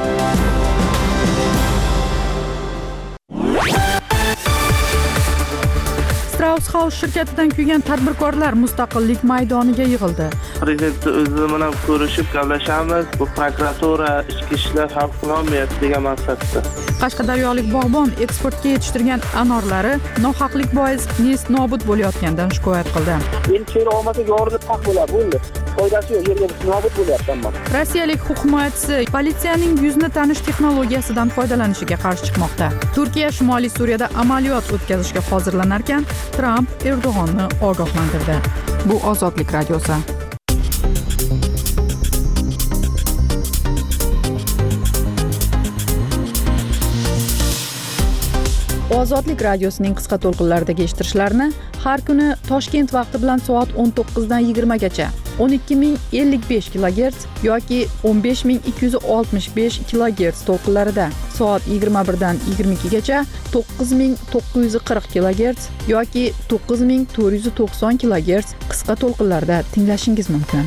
Strauss House shirkatidan kuygan tadbirkorlar mustaqillik maydoniga yig'ildi. Prezident o'zi bilan ko'rishib gaplashamiz. Bu prokuratura, ichki ishlar hal qilolmayapti degan maqsadda. Qashqadaryolik bog'bon eksportga yetishtirgan anorlari nohaqlik bois nest nobud bo'layotganidan shikoyat qildi. Endi cheri olmasa yorilib taq bo'ladi, bo'ldi. Foydasi yo'q, yerga nobud bo'lyapti hamma. Rossiyalik huquq himoyachisi politsiyaning yuzni tanish texnologiyasidan foydalanishiga qarshi chiqmoqda. Turkiya Shimoliy Suriyada amaliyot o'tkazishga hozirlanarkan, Tramp Erdo'g'onni ogohlantirdi. Bu Ozodlik radiosi. Ozodlik radiosining qisqa to'lqinlaridagi eshittirishlarni har kuni Toshkent vaqti bilan soat 19 dan 20 gacha 12055 kHz yoki 15265 kHz to'lqinlarida, soat 21 dan 22 gacha 9940 kHz yoki 9490 kHz qisqa to'lqinlarda tinglashingiz mumkin.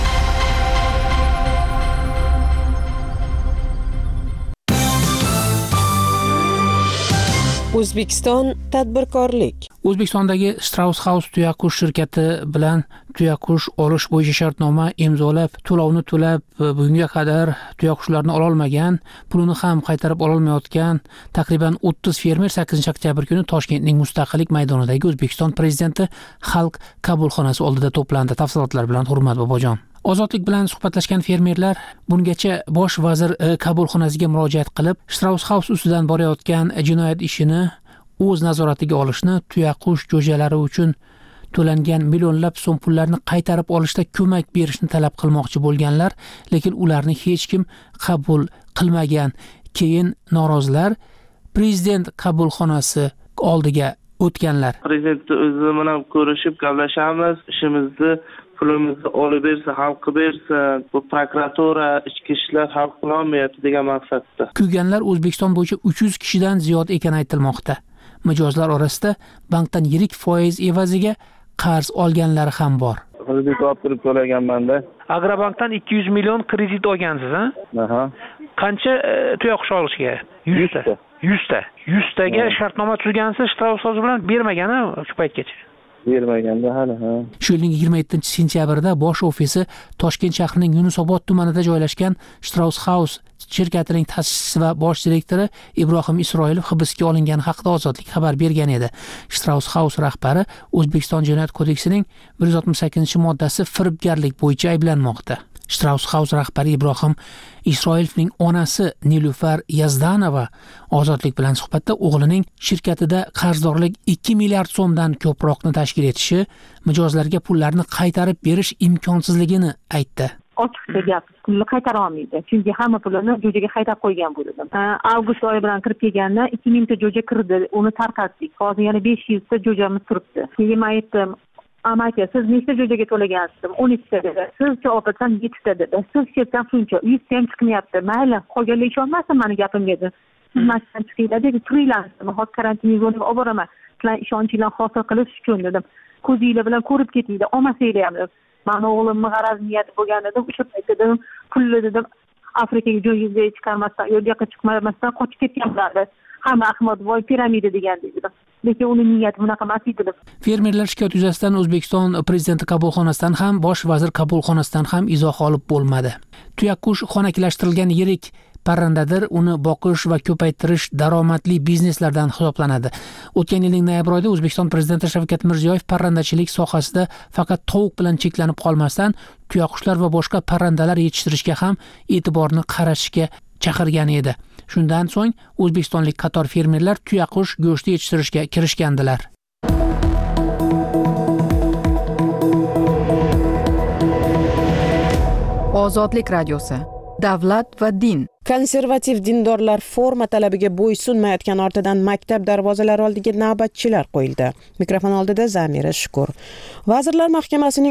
O'zbekiston tadbirkorlik. O'zbekistondagi Strauss House tuyaqush shirkati bilan tuyaqush olish bo'yicha shartnoma imzolab, to'lovni to'lab, bugunga qadar tuyaqushlarni ola olmagan, pulini ham qaytarib ola olmayotgan taqriban 30 fermer 8 oktyabr kuni Toshkentning Mustaqillik maydonidagi O'zbekiston prezidenti xalq qabulxonasi oldida to'plandi. Tafsilotlar bilan Hurmat Bobojon. Ozodlik bilan suhbatlashgan fermerlar bungacha bosh vazir qabulxonasiga murojaat qilib, Strauss House ustidan borayotgan jinoyat ishini o'z nazoratiga olishni, tuyaqush jo'jalari uchun to'langan millionlab so'm pullarni qaytarib olishda ko'mak berishni talab qilmoqchi bo'lganlar, lekin ularni hech kim qabul qilmagan. Keyin norozilar prezident qabulxonasi oldiga o'tganlar. Prezident o'zi bilan ko'rishib gaplashamiz, ishimizni pulimizni olib bersa, hal qilib bersa, bu prokuratura, ichki ishlar hal qilolmayapti degan maqsadda. Kuyganlar O'zbekiston bo'yicha 300 kishidan ziyod ekani aytilmoqda. Mijozlar orasida bankdan yirik foiz evaziga qarz olganlari ham bor. Kredit olib turib to'laganman-da. Agrobankdan 200 million kredit olgansiz, ha? Aha. Qancha tuyaqush olishga? 100 ta. 100 ta. 100 taga shartnoma tuzgansiz, Strauss House bilan bermagani shu paytgacha. Bermaganda hali, ha. Shu yilning 27-sentyabrda bosh ofisi Toshkent shahrining Yunusobod tumanida joylashgan Strauss House shirkatining ta'sischisi va bosh direktori Ibrohim Isroilov hibsga olingani haqida Ozodlik xabar bergan edi. Strauss House rahbari O'zbekiston Jinoyat kodeksining 168-moddasi firibgarlik bo'yicha ayblanmoqda. Strauss House rahbari Ibrohim Isroilovning onasi Nilufar Yazdanova Ozodlik bilan suhbatda o'g'lining shirkatida qarzdorlik 2 milliard so'mdan ko'proqni tashkil etishi, mijozlarga pullarni qaytarib berish imkonsizligini aytdi. Ochiqcha gap, pulni qaytara olmaydi. Chunki hamma pulini jo'jaga haydab qo'ygan bo'ldim. Avgust oyi bilan kirib kelganda 2000 ta jo'ja kirdi, uni tarqatdik. Hozir yana 500 ta jo'jamiz turibdi. Keyin men aytdim, amaki, siz nechta jo'jaga to'lagansiz? 12 ta dedi. Siz javob bersan 7 ta dedi. Siz ketdan shuncha, 100 ta ham chiqmayapti. Mayli, qolganlar ishonmasin meni gapimga dedi. Siz masjiddan chiqinglar dedi, turinglar. Men hozir karantin yo'lini olib boraman. Sizlar ishonchinglarni hosil qilish uchun dedim. Ko'zinglar bilan ko'rib ketinglar, olmasanglar ham dedim. Men o'g'limni g'araz niyati bo'lgan edim, o'sha paytda dedim, pulni dedim, Afrikaga jo'yizga chiqarmasdan, yo'lga chiqmasdan qochib ketganlar. Hamma Ahmad voy piramida degan dedim. Lekin uni niyati bunaqa emas edi. Fermerlar shikoyat yuzasidan O'zbekiston prezidenti qabulxonasidan ham, bosh vazir qabulxonasidan ham izoh olib bo'lmadi. Tuyaqush xonaklashtirilgan yirik parrandadir, uni boqish va ko'paytirish daromadli bizneslardan hisoblanadi. O'tgan yilning noyabr oyida O'zbekiston prezidenti Shavkat Mirziyoyev parrandachilik sohasida faqat tovuq bilan cheklanib qolmasdan, tuyaqushlar va boshqa parrandalar yetishtirishga ham e'tiborni qaratishga chaqirgan edi. Shundan so'ng o'zbekistonlik qator fermerlar tuyaqush go'shti yetishtirishga kirishgandilar. Ozodlik radiosi. Davlat va din Konservativ dindorlar forma talabiga bo'ysunmayotgani ortidan maktab darvozalari oldiga navbatchilar qo'yildi. Mikrofon oldida Zamira Shukur. Vazirlar Mahkamasining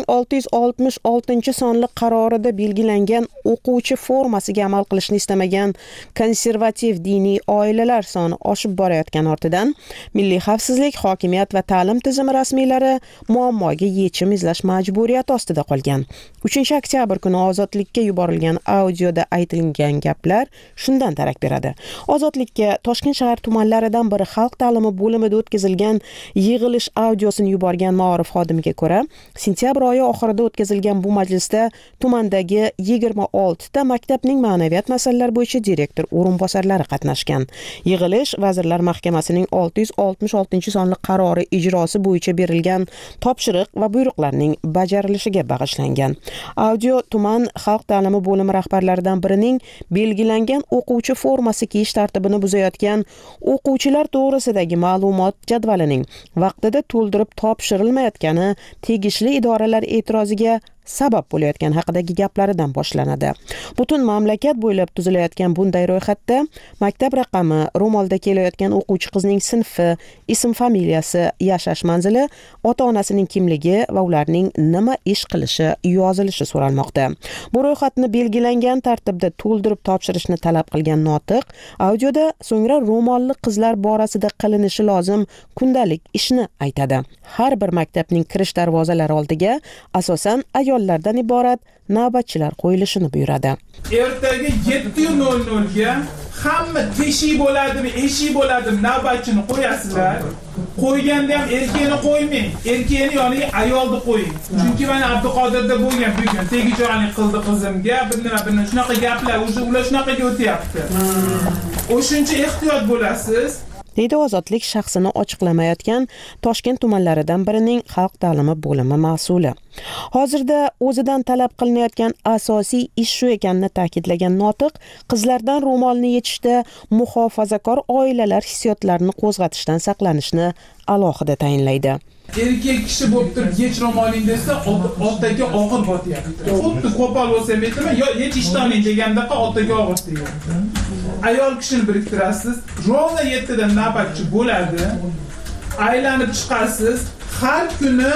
666-sonli qarorida belgilangan o'quvchi formasiga amal qilishni istamagan konservativ diniy oilalar soni oshib borayotgani ortidan Milliy xavfsizlik, hokimiyat va ta'lim tizimi rasmiylari muammoga yechim izlash majburiyati ostida qolgan. 3-oktyabr kuni ozodlikka yuborilgan audioda aytilgan gaplar shundan darak beradi. Ozodlikka Toshkent shahar tumanlaridan biri xalq ta'limi bo'limida o'tkazilgan yig'ilish audiosini yuborgan ma'rif xodimiga ko'ra, sentyabr oyi oxirida o'tkazilgan bu majlisda tumandagi 26 ta maktabning ma'naviyat masalalar bo'yicha direktor o'rinbosarlari qatnashgan. Yig'ilish Vazirlar Mahkamasining 666-sonli qarori ijrosi bo'yicha berilgan topshiriq va buyruqlarning bajarilishiga bag'ishlangan. Audio tuman xalq ta'limi bo'limi rahbarlaridan birining belgilangan o'quvchi formasi kiyish tartibini buzayotgan o'quvchilar to'g'risidagi ma'lumot jadvalining vaqtida to'ldirib topshirilmayotgani tegishli idoralar e'tiroziga sabab bo'layotgan haqidagi gaplaridan boshlanadi. Butun mamlakat bo'ylab tuzilayotgan bunday ro'yxatda maktab raqami, ro'molda kelayotgan o'quvchi qizning sinfi, ism familiyasi, yashash manzili, ota-onasining kimligi va ularning nima ish qilishi yozilishi so'ralmoqda. Bu ro'yxatni belgilangan tartibda to'ldirib topshirishni talab qilgan notiq audioda so'ngra ro'molli qizlar borasida qilinishi lozim kundalik ishni aytadi. Har bir maktabning kirish darvozalari oldiga asosan ayollardan iborat navbatchilar qo'yilishini buyuradi. Ertaga 7:00 ga hamma teshik bo'ladimi, eshik bo'ladimi navbatchini qo'yasizlar. Qo'yganda ham erkakni qo'ymang, erkakni yoniga ayolni qo'ying. Chunki mana Abduqodirda bo'lgan bugun tegijonlik qildi qizimga, bir nima shunaqa gaplar, ular shunaqaga o'tyapti. O'shuncha ehtiyot bo'lasiz. deydi ozodlik shaxsini ochiqlamayotgan Toshkent tumanlaridan birining xalq ta'limi bo'limi mas'uli. Hozirda o'zidan talab qilinayotgan asosiy ish shu ekanini ta'kidlagan notiq, qizlardan ro'molni yechishda muhofazakor oilalar hissiyotlarini qo'zg'atishdan saqlanishni alohida tayinlaydi. Erkak kishi bo'lib turib yech ro'moling desa, otaga og'ir botyapti. Xuddi qo'pol bo'lsa aytaman, yo yech ishtoning degandaqa otaga og'ir deyapti. Ayol kishini biriktirasiz, rovna 7 dan navbatchi bo'ladi. Aylanib chiqasiz, har kuni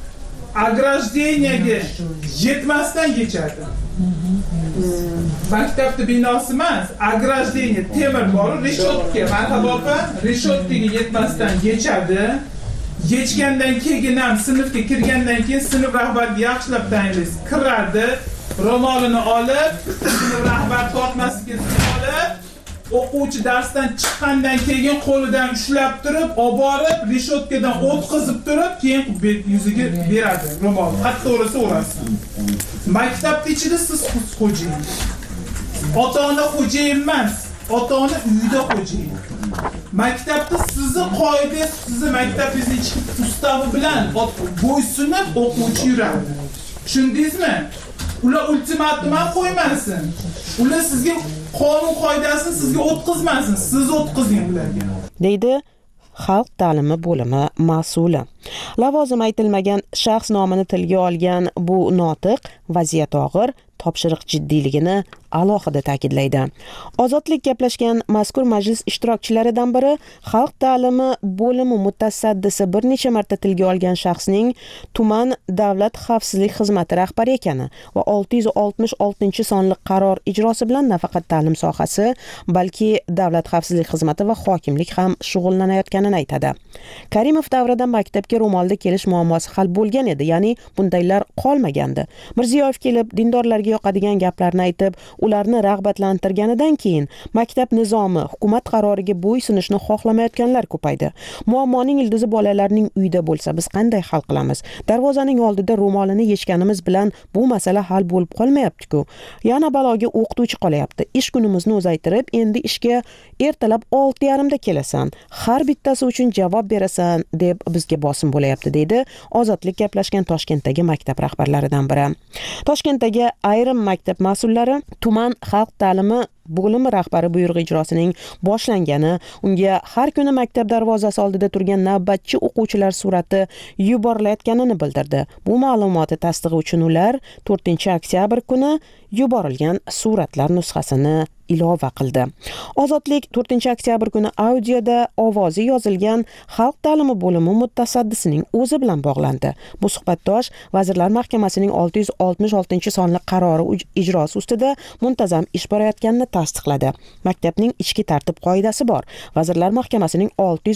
ограждениyaga yetmasdan yechadi. Maktabda binosi emas, ограждение temir bor, reshotka, marhaba opa, reshotkaga yetmasdan yechadi. Yechgandan keyin ham sinfga kirgandan keyin sinf rahbariga yaxshilab tayinlaysiz. Kiradi, ro'molini olib, sinf rahbar tortmasiga olib, o'quvchi darsdan chiqqandan keyin qo'lidan ushlab turib, olib borib, reshotkadan o'tkazib turib, keyin yuziga beradi ro'mol. Hatto o'rasa o'rasi. Maktabning ichida siz xo'jayin. Ota-ona xo'jayin emas, ota-ona uyda xo'jayin. Maktabda sizni qoida, sizni maktabingizni ichki ustavi bilan bo'ysunib o'quvchi yuradi. Tushundingizmi? Ular ultimatum ham qo'ymasin. Ular sizga qonun qoidasini sizga o'tkazmasin, siz o'tkazing ularga. deydi xalq ta'limi bo'limi mas'uli. Lavozim aytilmagan shaxs nomini tilga olgan bu notiq vaziyat og'ir, topshiriq jiddiyligini alohida ta'kidlaydi. Ozodlik gaplashgan mazkur majlis ishtirokchilaridan biri xalq ta'limi bo'limi mutasaddisi bir necha marta tilga olgan shaxsning tuman davlat xavfsizlik xizmati rahbari ekani va 666-sonli qaror ijrosi bilan nafaqat ta'lim sohasi, balki davlat xavfsizlik xizmati va hokimlik ham shug'ullanayotganini aytadi. Karimov davrida maktabga ro'molda kelish muammosi hal bo'lgan edi, ya'ni bundaylar qolmagandi. Mirziyoyev kelib dindorlarga yoqadigan gaplarni aytib, ularni rag'batlantirganidan keyin maktab nizomi hukumat qaroriga bo'ysunishni xohlamayotganlar ko'paydi. Muammoning ildizi bolalarning uyda bo'lsa biz qanday hal qilamiz? Darvozaning oldida ro'molini yechganimiz bilan bu masala hal bo'lib qolmayapti-ku. Yana baloga o'qituvchi qolyapti. Ish kunimizni uzaytirib, endi ishga ertalab 6:30 da kelasan. Har bittasi uchun javob berasan deb bizga bosim bo'layapti, deydi ozodlik gaplashgan Toshkentdagi maktab rahbarlaridan biri. Toshkentdagi ayrim maktab mas'ullari tuman xalq ta'limi bo'limi rahbari buyrug'i ijrosining boshlangani, unga har kuni maktab darvozasi oldida turgan navbatchi o'quvchilar surati yuborilayotganini bildirdi. Bu ma'lumoti tasdig'i uchun ular 4-oktyabr kuni yuborilgan suratlar nusxasini ilova qildi. Ozodlik 4-oktyabr kuni audioda ovozi yozilgan Xalq ta'limi bo'limi mutasaddisining o'zi bilan bog'landi. Bu suhbatdosh Vazirlar Mahkamasining 666-sonli qarori ijrosi ustida muntazam ish borayotganini tasdiqladi. Maktabning ichki tartib qoidasi bor. Vazirlar Mahkamasining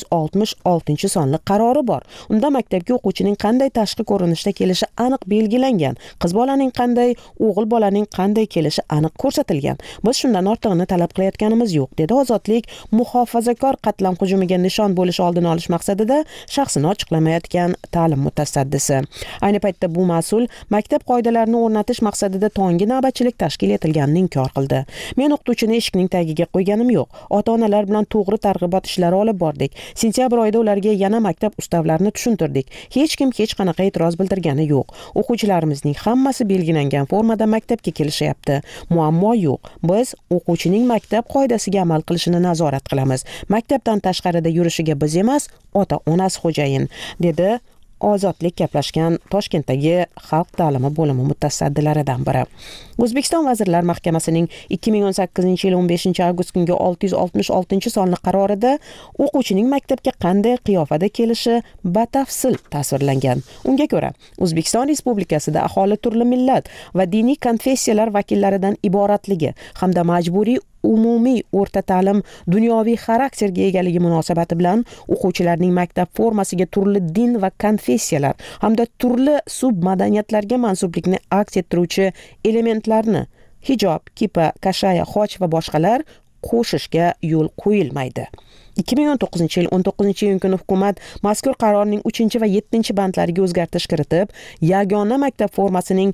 666-sonli qarori bor. Unda maktabga o'quvchining qanday tashqi ko'rinishda kelishi aniq belgilangan. Qiz bolaning qanday, o'g'il bolaning qanday kelishi aniq ko'rsatilgan. Biz shundan ortig'ini talab qilayotganimiz yo'q, dedi Ozodlik muhofazakor qatlam hujumiga nishon bo'lish oldini olish maqsadida shaxsini ochiqlamayotgan ta'lim mutasaddisi. Ayni paytda bu mas'ul maktab qoidalarini o'rnatish maqsadida tonggi navbatchilik tashkil etilganini inkor qildi. Men o'qituvchini eshikning tagiga qo'yganim yo'q. Ota-onalar bilan to'g'ri targ'ibot ishlari olib bordik. Sentyabr oyida ularga yana maktab ustavlarini tushuntirdik. Hech kim hech qanaqa e'tiroz bildirgani yo'q. O'quvchilarimizning hammasi belgilangan formada maktabga kelishyapti. Muammo yo'q. Biz o'quvchining maktab qoidasiga amal qilishini nazorat qilamiz. Maktabdan tashqarida yurishiga biz emas, ota-onasi xo'jayin, dedi Ozodlik gaplashgan Toshkentdagi Xalq ta'limi bo'limi mutasaddilaridan biri. O'zbekiston Vazirlar Mahkamasining 2018-yil 15-avgust kungi 666-sonli qarorida o'quvchining maktabga qanday qiyofada kelishi batafsil tasvirlangan. Unga ko'ra, O'zbekiston Respublikasida aholi turli millat va diniy konfessiyalar vakillaridan iboratligi hamda majburiy umumiy o'rta ta'lim dunyoviy xarakterga egaligi munosabati bilan o'quvchilarning maktab formasiga turli din va konfessiyalar hamda turli submadaniyatlarga mansublikni aks ettiruvchi elementlarni hijob, kipa, kashaya, xoch va boshqalar qo'shishga yo'l qo'yilmaydi. 2019-yil 19-iyun kuni hukumat mazkur qarorning 3 va 7 bandlariga o'zgartirish kiritib, yagona maktab formasining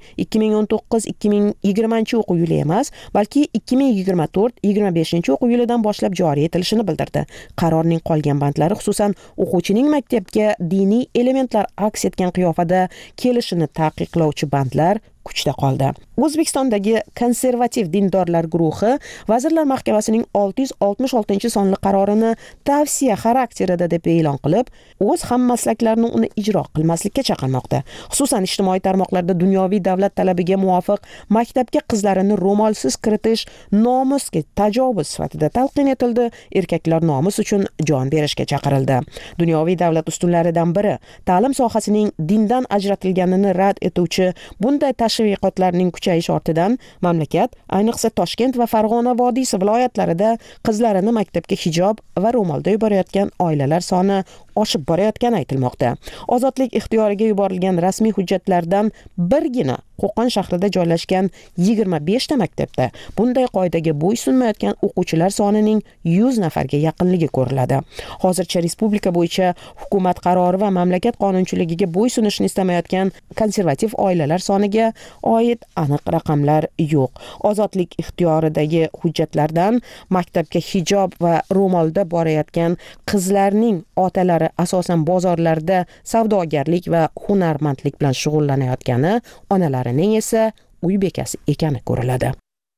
2019-2020 o'quv yili emas, balki 2024-25 o'quv yilidan boshlab joriy etilishini bildirdi. Qarorning qolgan bandlari, xususan o'quvchining maktabga diniy elementlar aks etgan qiyofada kelishini taqiqlovchi bandlar kuchda qoldi. O'zbekistondagi konservativ dindorlar guruhi Vazirlar Mahkamasining 666-sonli qarorini tavsiya xarakterida deb e'lon qilib, o'z hammaslaklarini uni ijro qilmaslikka chaqirmoqda. Xususan ijtimoiy tarmoqlarda dunyoviy davlat talabiga muvofiq maktabga qizlarini ro'molsiz kiritish nomusga tajovuz sifatida talqin etildi. Erkaklar nomus uchun jon berishga chaqirildi. Dunyoviy davlat ustunlaridan biri ta'lim sohasining dindan ajratilganini rad etuvchi bunday tashviqotlarning kuchayishi ortidan mamlakat, ayniqsa Toshkent va Farg'ona vodiysi viloyatlarida qizlarini maktabga hijob va ro'molda yuborayotgan oilalar soni oshib borayotgani aytilmoqda. Ozodlik ixtiyoriga yuborilgan rasmiy hujjatlardan birgina Qo'qon shahrida joylashgan 25 ta maktabda bunday qoidaga bo'ysunmayotgan o'quvchilar sonining 100 nafarga yaqinligi ko'riladi. Hozircha respublika bo'yicha hukumat qarori va mamlakat qonunchiligiga bo'ysunishni istamayotgan konservativ oilalar soniga oid aniq raqamlar yo'q. Ozodlik ixtiyoridagi hujjatlardan maktabga hijob va ro'molda borayotgan qizlarning otalari asosan bozorlarda savdogarlik va hunarmandlik bilan shug'ullanayotgani, onalarining esa uy bekasi ekani ko'riladi.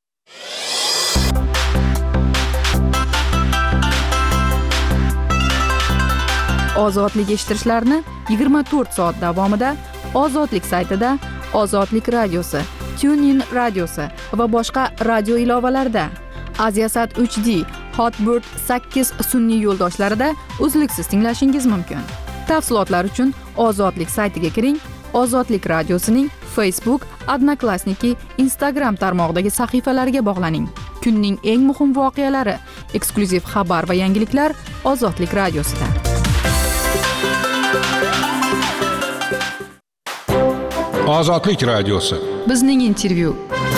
Ozodlik eshittirishlarni 24 soat davomida Ozodlik saytida, Ozodlik radiosi, TuneIn radiosi va boshqa radio ilovalarda, Aziasat 3D, Hotbird 8 sun'iy yo'ldoshlarida uzluksiz tinglashingiz mumkin. Tafsilotlar uchun Ozodlik saytiga kiring. Ozodlik radiosining Facebook, Odnoklassniki, Instagram tarmog'idagi sahifalariga bog'laning. Kunning eng muhim voqealari, eksklyuziv xabar va yangiliklar Ozodlik radiosida. Ozodlik radiosi. Bizning intervyu.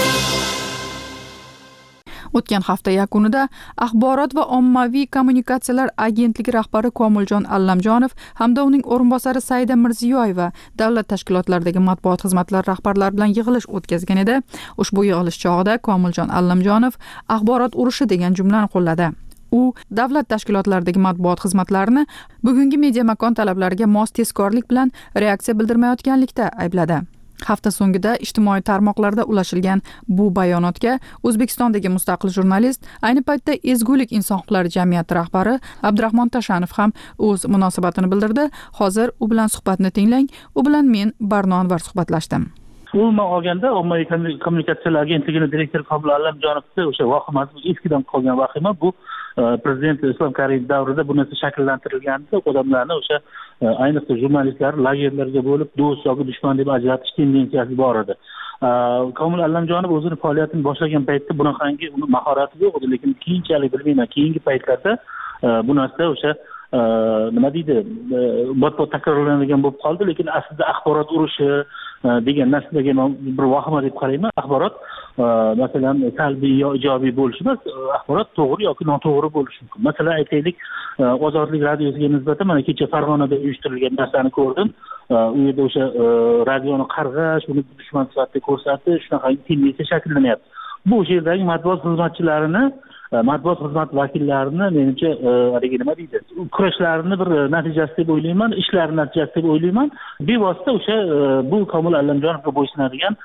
O'tgan hafta yakunida Axborot va ommaviy kommunikatsiyalar agentligi rahbari Komiljon Allamjonov hamda uning o'rinbosari Saida Mirziyoyeva davlat tashkilotlaridagi matbuot xizmatlari rahbarlari bilan yig'ilish o'tkazgan edi. Ushbu yig'ilish chog'ida Komiljon Allamjonov axborot urushi degan jumlani qo'lladi. U davlat tashkilotlaridagi matbuot xizmatlarini bugungi media makon talablariga mos tezkorlik bilan reaksiya bildirmayotganlikda aybladi. Hafta so'ngida ijtimoiy tarmoqlarda ulashilgan bu bayonotga O'zbekistondagi mustaqil jurnalist, ayni paytda Ezgulik inson huquqlari jamiyati rahbari Abdurahmon Tashanov ham o'z munosabatini bildirdi. Hozir u bilan suhbatni tinglang. U bilan men Barno Anvar suhbatlashdim. Umuman olganda ommaviy kommunikatsiyalar agentligini direktori Komil Allamjonovni o'sha vahimasi eskidan qolgan vahima bu prezident Islom Karimov davrida bu narsa shakllantirilganda odamlarni o'sha ayniqsa jurnalistlar lagerlarga bo'lib do'st yoki dushman deb ajratish tendensiyasi bor edi. Komil Allamjonov o'zini faoliyatini boshlagan paytda bunaqangi mahorati yo'q edi, lekin keyinchalik bilmayman, keyingi paytlarda bu narsa o'sha nima deydi, bot-bot takrorlanadigan bo'lib qoldi, lekin aslida axborot urushi degan narsaga bir vahima deb qarayman. Axborot masalan salbiy yo ijobiy bo'lishi emas, axborot to'g'ri yoki noto'g'ri bo'lishi mumkin. Masalan aytaylik, Ozodlik radiosiga nisbatan mana kecha Farg'onada uyushtirilgan narsani ko'rdim. U yerda o'sha radioni qarg'ash, uni dushman sifatida ko'rsatish, shunaqa tendensiya shakllanyapti. Bu yerdagi matbuot xizmatchilarini, matbuot xizmat vakillarini menimcha haligi nima deydi, kurashlarini bir natijasi deb o'ylayman, ishlari natijasi deb o'ylayman. Bevosita o'sha bu Komil Allamjonovga bo'ysunadigan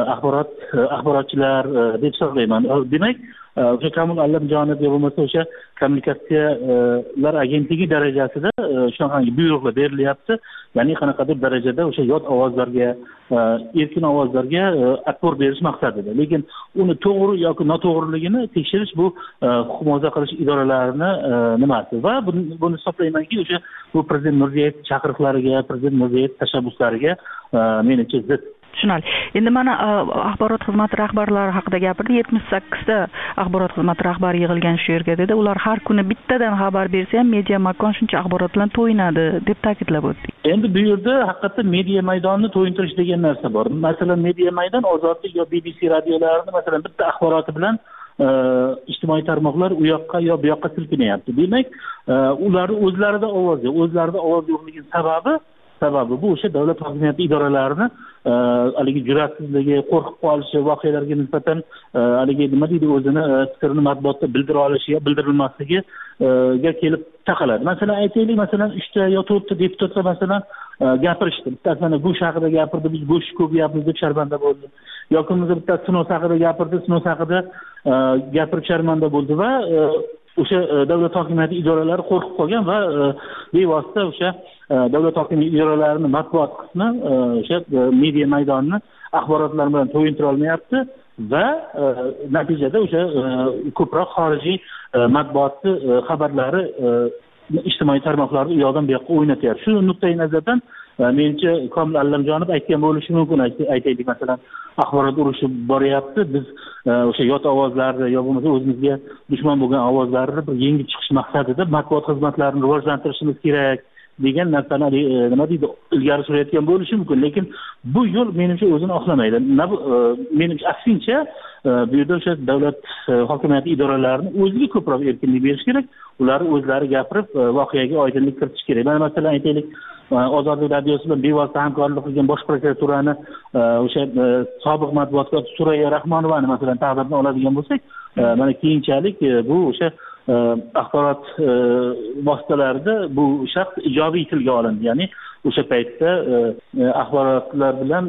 axborotchilar deb hisoblayman. Demak, o'sha Komil Allamjonov bo'lmasa o'sha kommunikatsiyalar agentligi darajasida shunaqangi buyruqlar berilyapti. Ya'ni qanaqadir darajada o'sha yot ovozlarga, erkin ovozlarga atpor berish maqsadida. Lekin uni to'g'ri yoki noto'g'riligini tekshirish bu huquq muhofaza qilish idoralarini nimasi va buni hisoblaymanki, o'sha bu prezident Mirziyoyev chaqiriqlariga, prezident Mirziyoyev tashabbuslariga menimcha zid. Tushunarli. Endi mana axborot xizmati rahbarlari haqida gapirdi. 78 ta axborot xizmati rahbari yig'ilgan shu yerga dedi. Ular har kuni bittadan xabar bersa ham media makon shuncha axborot bilan to'yinadi deb ta'kidlab o'tdi. Endi bu yerda haqiqatda media maydonni to'yintirish degan narsa bor. Masalan, media maydon Ozodlik yo BBC radiolarini masalan bitta axboroti bilan ijtimoiy tarmoqlar u yoqqa yo bu yoqqa silkinyapti. Demak, ular o'zlarida ovoz yo'qligining sababi bu o'sha davlat hokimiyati idoralarini haligi jur'atsizligi, qo'rqib qolishi, voqealarga nisbatan haligi nima deydi, o'zini fikrini matbuotda bildira olishi yo bildirilmasligiga kelib taqaladi. Masalan aytaylik, masalan 3 ta yo 4 ta deputatlar masalan gapirishdi. Bittasi mana go'sht haqida gapirdi, biz go'sht ko'p yeyapmiz deb sharmanda bo'ldi. Yoki bittasi Sinoz haqida gapirdi, Sinoz haqida gapirib sharmanda bo'ldi va o'sha davlat hokimiyati idoralari qo'rqib qolgan va bevosita o'sha davlat hokimiyati idoralarining matbuot qismi o'sha media maydonini axborotlar bilan to'yintira olmayapti va natijada o'sha ko'proq xorijiy matbuotni xabarlari ijtimoiy tarmoqlarni u yoqdan bu yoqqa o'ynatyapti. Shu nuqtai nazardan menimcha Komil Allamjonov aytgan bo'lishi mumkin. Aytaylik, masalan, axborot urushi boryapti. Biz o'sha yot ovozlarni yo bo'lmasa o'zimizga dushman bo'lgan ovozlarni bir yengib chiqish maqsadida matbuot xizmatlarini rivojlantirishimiz kerak degan narsani nima deydi, ilgari surayotgan bo'lishi mumkin. Lekin bu yo'l menimcha o'zini oqlamaydi. Menimcha aksincha bu yerda o'sha davlat hokimiyati idoralarini o'ziga ko'proq erkinlik berish kerak. Ular o'zlari gapirib voqeaga oydinlik kiritish kerak. Mana masalan aytaylik, Ozodlik radiosi bilan bevosita hamkorlik qilgan bosh prokuraturani o'sha sobiq matbuot kotibi Surayya Rahmonovani masalan taqdirdan oladigan bo'lsak, mana keyinchalik bu o'sha axborot vositalarida bu shaxs ijobiy tilga olindi. Ya'ni o'sha paytda axborotlar bilan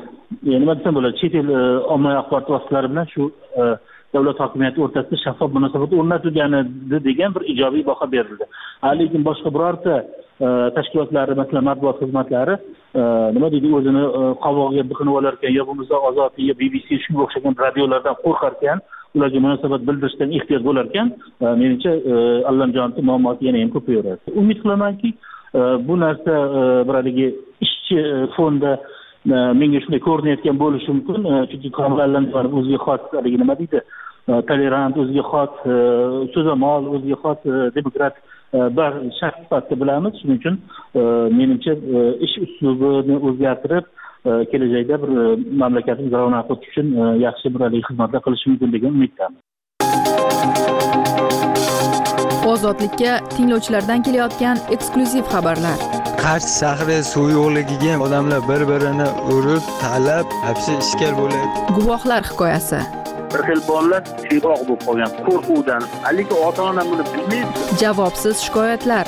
nima desam bo'ladi, chet el ommaviy axborot vositalari bilan shu davlat hokimiyati o'rtasida shaffof munosabat o'rnatilgani degan bir ijobiy baho berildi. Lekin boshqa birorta tashkilotlari, masalan matbuot xizmatlari nima deydi, o'zini qovog'iga biqinib olar ekan yo bo'lmasa Ozodlik yo BBC shunga o'xshagan radiolardan qo'rqar ekan, ularga munosabat bildirishdan ehtiyot bo'lar ekan, menimcha Allamjonovning muammosi yana ham ko'payaveradi. Umid qilamanki, bu narsa bir haligi ishchi fonda menga shunday ko'rinayotgan bo'lishi mumkin. Chunki Komil Allamjonov o'ziga xos haligi nima deydi, tolerant, o'ziga xos so'zamol, o'ziga xos demokrat bir shaxs sifatida bilamiz. Shuning uchun menimcha ish uslubini o'zgartirib kelajakda bir mamlakatimiz ravnaq o'tishi uchun yaxshi bir xizmatlar qilishi mumkin degan umiddaman. Ozodlikka tinglovchilardan kelayotgan eksklyuziv xabarlar. Qarshi shahri suv yo'qligiga odamlar bir-birini urib, talab, hapsi ishkal bo'ladi. Guvohlar hikoyasi. Bir xil bolalar tiyroq bo'lib qolgan qo'rquvdan. Lekin ota-ona buni bilmaydi. Javobsiz shikoyatlar.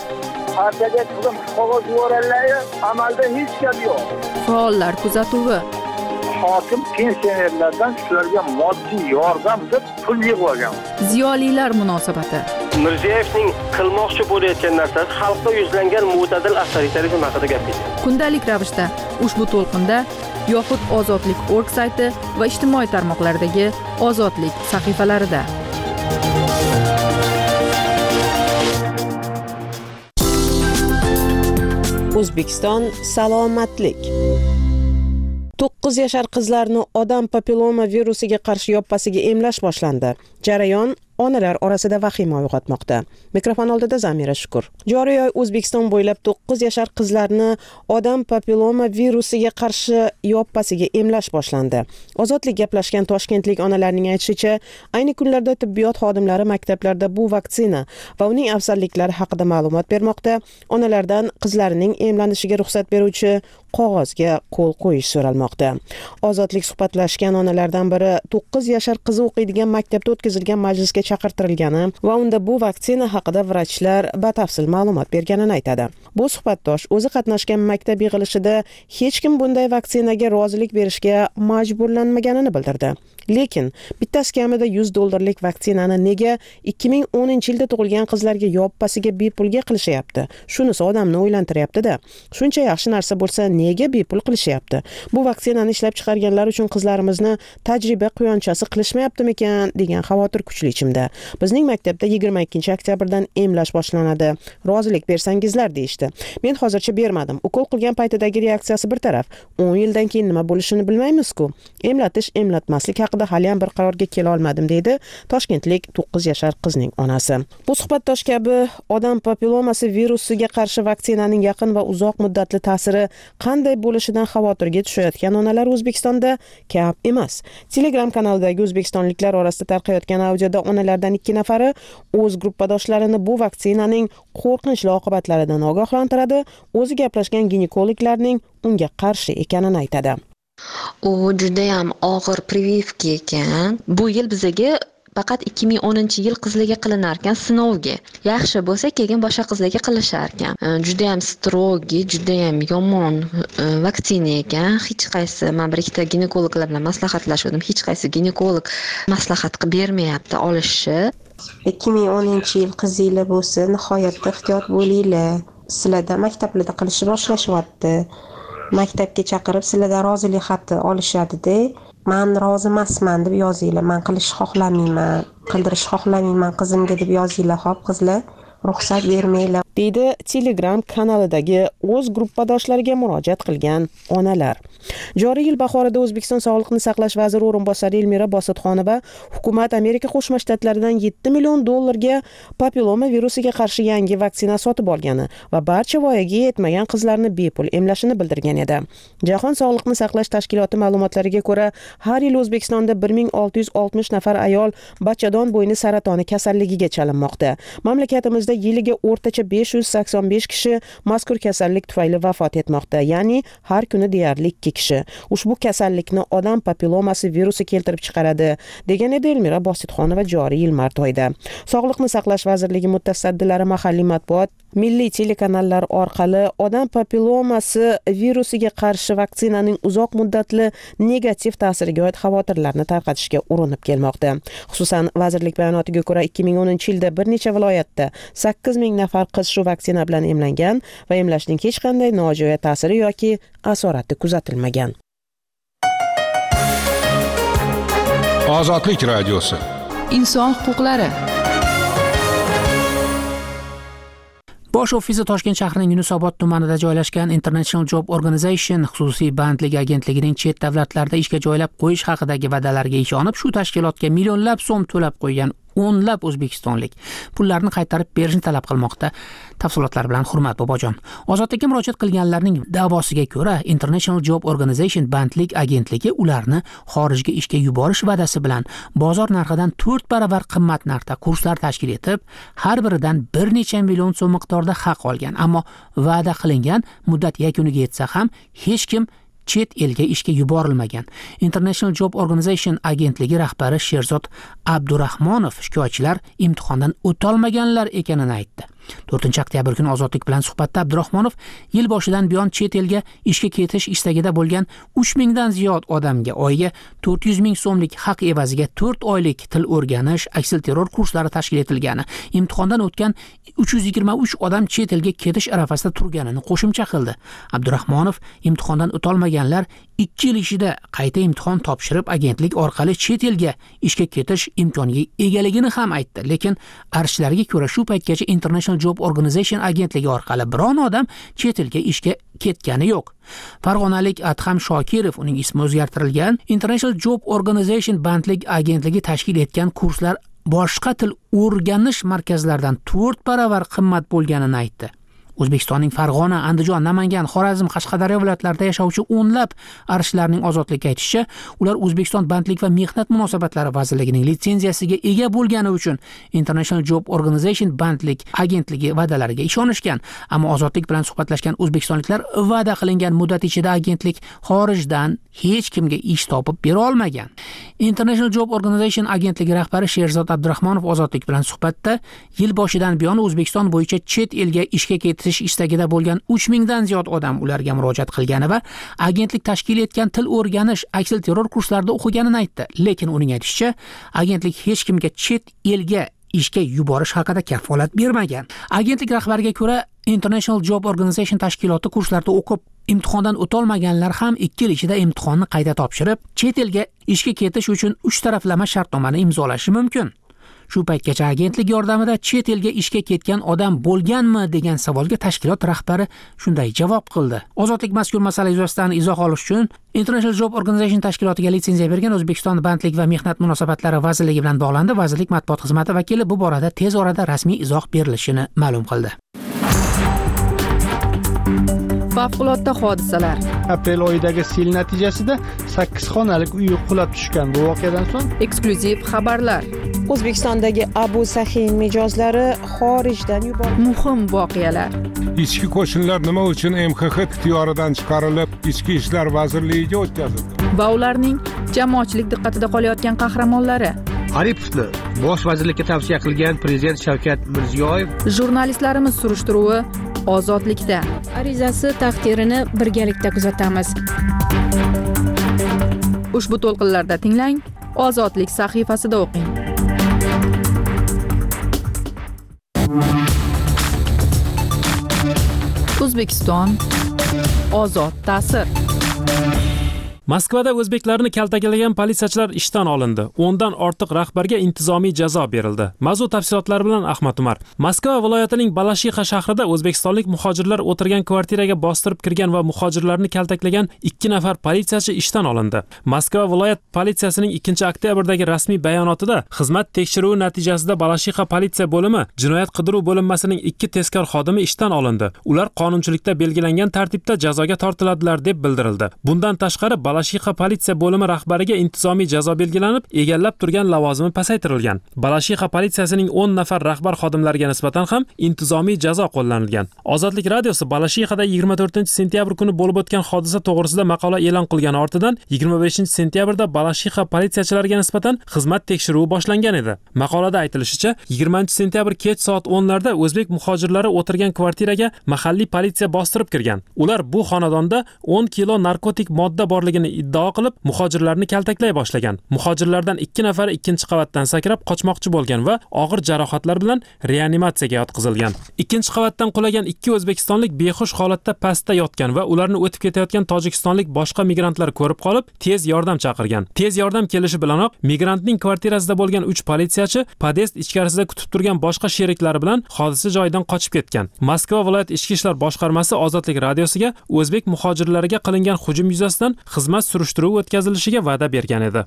Partiyaga qog'oz yuborganlar, amalda hech gap yo'q. Faollar kuzatuvi. hokim pensionerlardan shularga moddiy yordam deb pul yig'ib olgan. Ziyolilar munosabati. Mirziyoyevning qilmoqchi bo'layotgan narsasi xalqqa yuzlangan mo'tadil avtoritarizm haqida gapirdi. Kundalik ravishda ushbu to'lqinda yoxud Ozodlik.org sayti va ijtimoiy tarmoqlardagi Ozodlik sahifalarida. O'zbekiston salomatlik. 9 yashar qizlarni odam papilloma virusiga qarshi yoppasiga emlash boshlandi. Jarayon onalar orasida vahima uyg'otmoqda. Mikrofon oldida Zamira Shukur. Joriy oy O'zbekiston bo'ylab 9 yashar qizlarni odam papilloma virusiga qarshi yoppasiga emlash boshlandi. Ozodlik gaplashgan toshkentlik onalarning aytishicha, ayni kunlarda tibbiyot xodimlari maktablarda bu vaksina va uning afzalliklari haqida ma'lumot bermoqda. Onalardan qizlarining emlanishiga ruxsat beruvchi qog'ozga qo'l qo'yish so'ralmoqda. Ozodlik suhbatlashgan onalardan biri 9 yashar qizi o'qiydigan maktabda o'tkazilgan majlisga chaqirtirilgani va unda bu vaksina haqida vrachlar batafsil ma'lumot berganini aytadi. Bu suhbatdosh o'zi qatnashgan maktab yig'ilishida hech kim bunday vaksinaga rozilik berishga majburlanmaganini bildirdi. Lekin bittasi kamida $100 vaksinani nega 2010-yilda tug'ilgan qizlarga yoppasiga bepulga qilishyapti? Shunisi odamni o'ylantiryapti-da. Shuncha yaxshi narsa bo'lsa, nega bepul qilishyapti? Bu vaksinani ishlab chiqarganlar uchun qizlarimizni tajriba quyonchasi qilishmayaptimikan degan xavotir kuchli ichimda. Bizning maktabda 22-oktyabrdan emlash boshlanadi. Rozilik bersangizlar deyishdi. Men hozircha bermadim. Ukol qilgan paytidagi reaksiyasi bir taraf. 10 yildan keyin nima bo'lishini bilmaymiz-ku. Emlatmaslik haqida hali ham bir qarorga kela olmadim deydi toshkentlik 9 yashar qizning onasi. Bu suhbatdosh kabi odam papillomasi virusiga qarshi vaksinaning yaqin va uzoq muddatli ta'siri qanday bo'lishidan xavotirga tushayotgan onalar O'zbekistonda kam emas. Telegram kanalidagi o'zbekistonliklar orasida tarqayotgan audioda onalardan 2 nafari o'z gruppadoshlarini bu vaksinaning qo'rqinchli oqibatlaridan ogohlantiradi, o'zi gaplashgan ginekologlarning unga qarshi ekanini aytadi. U juda ham og'ir прививка ekan. Bu yil bizaga faqat 2010-yil qizlarga qilinar ekan sinovga. Yaxshi bo'lsa keyin boshqa qizlarga qilishar ekan. Juda ham strogi, juda ham yomon vaksina ekan. Hech qaysi men bir ikkita ginekologlar bilan maslahatlashdim. Hech qaysi ginekolog maslahat qilib bermayapti olishni. 2010-yil qizinglar bo'lsa, nihoyatda ehtiyot bo'linglar. Sizlarda maktablarda qilishni boshlashyapti. Maktabga chaqirib sizlardan rozilik xati olishadi-da. Men rozi emasman deb yozinglar. Men qilishni xohlamayman, qildirishni xohlamayman qizimga deb yozinglar, xo'p qizlar. Ruxsat bermanglar, deydi Telegram kanalidagi o'z gruppadoshlariga murojaat qilgan onalar. Joriy yil bahorida O'zbekiston Sog'liqni saqlash vaziri o'rinbosari Elmira Bositxonova hukumat Amerika Qo'shma Shtatlaridan $7 million papilloma virusiga qarshi yangi vaksina sotib olgani va barcha voyaga yetmagan qizlarni bepul emlashini bildirgan edi. Jahon Sog'liqni saqlash tashkiloti ma'lumotlariga ko'ra, har yil O'zbekistonda 1660 nafar ayol bachadon bo'yni saratoni kasalligiga chalinmoqda. Mamlakatimizda yiliga o'rtacha 585 kishi mazkur kasallik tufayli vafot etmoqda, ya'ni har kuni deyarli 2 kishi. Ushbu kasallikni odam papillomasi virusi keltirib chiqaradi, degan edi Elmira Bositxonova joriy yil mart oyida. Sog'liqni saqlash vazirligi mutasaddilari mahalliy matbuot, milliy telekanallar orqali odam papillomasi virusiga qarshi vaksinaning uzoq muddatli negativ ta'siriga oid xavotirlarni tarqatishga urinib kelmoqda. Xususan, vazirlik bayonotiga ko'ra 2010-yilda bir necha viloyatda 8000 nafar qiz shu vaksina bilan emlangan va emlashning hech qanday nojo'ya ta'siri yoki asorati kuzatilmagan. Ozodlik radiosi. Inson huquqlari. Bosh ofisi Toshkent shahrining Yunusobod tumanida joylashgan International Job Organization xususiy bandlik agentligining chet davlatlarda ishga joylab qo'yish haqidagi va'dalariga ishonib, shu tashkilotga millionlab so'm to'lab qo'ygan o'nlab o'zbekistonlik pullarni qaytarib berishni talab qilmoqda. Tafsilotlar bilan Hurmat Bobojon. Ozodlikka murojaat qilganlarning da'vosiga ko'ra, International Job Organization bandlik agentligi ularni xorijga ishga yuborish va'dasi bilan bozor narxidan 4 baravar qimmat narxda kurslar tashkil etib, har biridan bir necha million so'm miqdorda haq olgan. Ammo va'da qilingan muddat yakuniga yetsa ham hech kim chet elga ishga yuborilmagan. International Job Organization agentligi rahbari Sherzod Abdurahmonov shikoyatchilar imtihondan o'tolmaganlar ekanini aytdi. 4-oktyabr kuni Ozodlik bilan suhbatda Abdurahmonov yil boshidan buyon chet elga ishga ketish istagida bo'lgan 3000 dan ziyod odamga oyiga 400 ming so'mlik haq evaziga 4 oylik til o'rganish, aksilterror kurslari tashkil etilgani, imtihondan o'tgan 323 odam chet elga ketish arafasida turganini qo'shimcha qildi. Abdurahmonov imtihondan o'tolmaganlar 2 yil ichida qayta imtihon topshirib agentlik orqali chet elga ishga ketish imkoniga egaligini ham aytdi. Lekin arshlarga ko'ra shu paytgacha International Job Organization agentligi orqali biron odam chet elga ishga ketgani yo'q. Farg'onalik Adham Shokirov, uning ismi o'zgartirilgan, International Job Organization bandlik agentligi tashkil etgan kurslar boshqa til o'rganish markazlaridan 4 baravar qimmat bo'lganini aytdi. O'zbekistonning Farg'ona, Andijon, Namangan, Xorazm, Qashqadaryo viloyatlarida yashovchi o'nlab arshlarning Ozodlikka aytishicha, ular O'zbekiston bandlik va mehnat munosabatlari vazirligining litsenziyasiga ega bo'lgani uchun International Job Organization bandlik agentligi va'dalariga ishonishgan, ammo Ozodlik bilan suhbatlashgan o'zbekistonliklar va'da qilingan muddat ichida agentlik xorijdan hech kimga ish topib bera olmagan. International Job Organization agentligi rahbari Sherzod Abdurahmonov Ozodlik bilan suhbatda yil boshidan buyon O'zbekiston bo'yicha chet elga ishga ketish istagida bo'lgan 3000 dan ziyod odam ularga murojaat qilgani va agentlik tashkil etgan til o'rganish, aksilterror kurslarida o'qiganini aytdi. Lekin uning aytishicha, agentlik hech kimga chet elga ishga yuborish haqida kafolat bermagan. Agentlik rahbariga ko'ra, International Job Organization tashkiloti kurslarda o'qib imtihondan o'tolmaganlar ham 2 yil ichida imtihonni qayta topshirib, chet elga ishga ketish uchun 3 taraflama shartnomani imzolashi mumkin. Shu paytgacha agentlik yordamida chet elga ishga ketgan odam bo'lganmi degan savolga tashkilot rahbari shunday javob qildi. Ozodlik mazkur masala yuzasidan izoh olish uchun International Job Organization tashkilotiga litsenziya bergan O'zbekiston bandlik va mehnat munosabatlari vazirligi bilan bog'landi. Vazirlik matbuot xizmati vakili bu borada tez orada rasmiy izoh berilishini ma'lum qildi. Favqulodda hodisalar. Aprel oyidagi sel natijasida 8 xonalik uy qulab tushgan. Bu voqeadan so'ng eksklyuziv xabarlar. O'zbekistondagi Abu Sahin mijozlari xorijdan yuborildi. Muhim voqealar. Ichki qo'shinlar nima uchun MXX ixtiyoridan chiqarilib, Ichki ishlar vazirligiga o'tkazildi? Va ularning jamoatchilik diqqatida qolayotgan qahramonlari. Aripovni bosh vazirlikka tavsiya qilgan prezident Shavkat Mirziyoyev. Jurnalistlarimiz surishtiruvi Ozodlikda. Arizasi taqdirini birgalikda kuzatamiz. Ushbu to'lqinlarda tinglang, Ozodlik sahifasida o'qing. O'zbekiston ozod ta'sir. Moskvada o'zbeklarni kaltaklagan politsiyachilar ishdan olindi. 10 dan ortiq rahbarga intizomiy jazo berildi. Mavzu tafsilotlari bilan Ahmad Umar. Moskva viloyatining Balashixa shahrida o'zbekistonlik muhojirlar o'tirgan kvartiraga bostirib kirgan va muhojirlarni kaltaklagan 2 nafar politsiyachi ishdan olindi. Moskva viloyat politsiyasining 2-oktyabrdagi rasmiy bayonotida xizmat tekshiruvi natijasida Balashixa politsiya bo'limi jinoyat qidiruv bo'linmasining 2 tezkor xodimi ishdan olindi. Ular qonunchilikda belgilangan tartibda jazoga tortiladilar deb bildirildi. Bundan tashqari Balashixa politsiya bo'limi rahbariga intizomiy jazo belgilanib, egallab turgan lavozimi pasaytirilgan. Balashixa politsiyasining 10 nafar rahbar xodimlariga nisbatan ham intizomiy jazo qo'llanilgan. Ozodlik radiosi Balashixada 24-sentyabr kuni bo'lib o'tgan hodisa to'g'risida maqola e'lon qilgani ortidan 25-sentyabrda Balashixa politsiyachilariga nisbatan xizmat tekshiruvi boshlangan edi. Maqolada aytilishicha, 20-sentyabr kech soat 10larda o'zbek muhojirlari o'tirgan kvartiraga mahalliy politsiya bostirib kirgan. Ular bu xonadonda 10 kilo narkotik modda borligini iddao qilib, muhojirlarni kaltaklay boshlagan. Muhojirlardan 2 nafari 2-qavatdan sakrab qochmoqchi bo'lgan va og'ir jarohatlar bilan reanimatsiyaga yotqizilgan. 2-qavatdan qulagan 2 o'zbekistonlik behush holatda pastda yotgan va ularni o'tib ketayotgan tojikistonlik boshqa migrantlar ko'rib qolib, tez yordam chaqirgan. Tez yordam kelishi bilanoq migrantning kvartirasida bo'lgan 3 politsiyachi podest ichkarisida kutib turgan boshqa sheriklari bilan hodisa joyidan qochib ketgan. Moskva viloyat ichki ishlar boshqarmasi Ozodlik radiosiga o'zbek muhojirlariga qilingan hujum yuzasidan xizmat surishtiruvi o'tkazilishiga va'da bergan edi.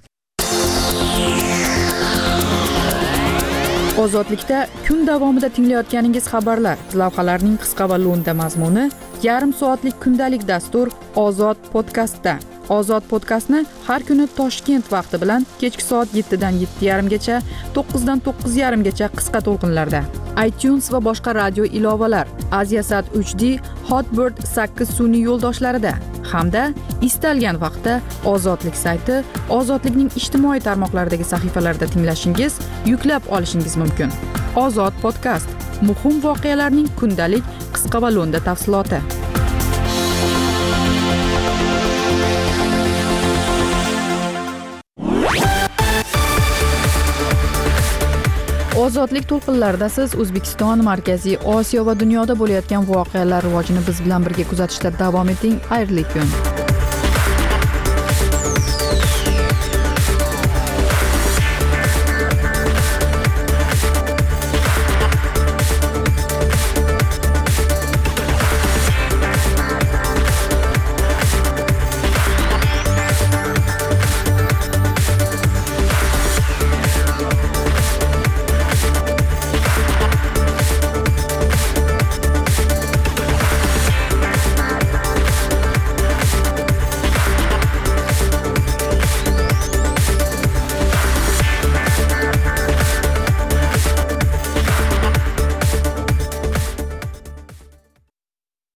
Ozodlikda kun davomida tinglayotganingiz xabarlar, lavhalarning qisqa va lo'nda mazmuni, yarim soatlik kundalik dastur Ozod podkastda. Ozod podkastni har kuni Toshkent vaqti bilan kechki soat 7 dan 7:30 gacha, 9 dan 9:30 gacha qisqa to'lqinlarda. iTunes va boshqa radio ilovalar, Aziasat 3D, Hotbird 8 sun'iy yo'ldoshlarida hamda istalgan vaqtda Ozodlik sayti, Ozodlikning ijtimoiy tarmoqlaridagi sahifalarida tinglashingiz, yuklab olishingiz mumkin. Ozod podkast muhim voqealarning kundalik qisqa va lo'nda tafsiloti. Ozodlik to'lqinlarida siz O'zbekiston, Markaziy Osiyo va dunyoda bo'layotgan voqealar rivojini biz bilan birga kuzatishda davom eting. Xayrli kun.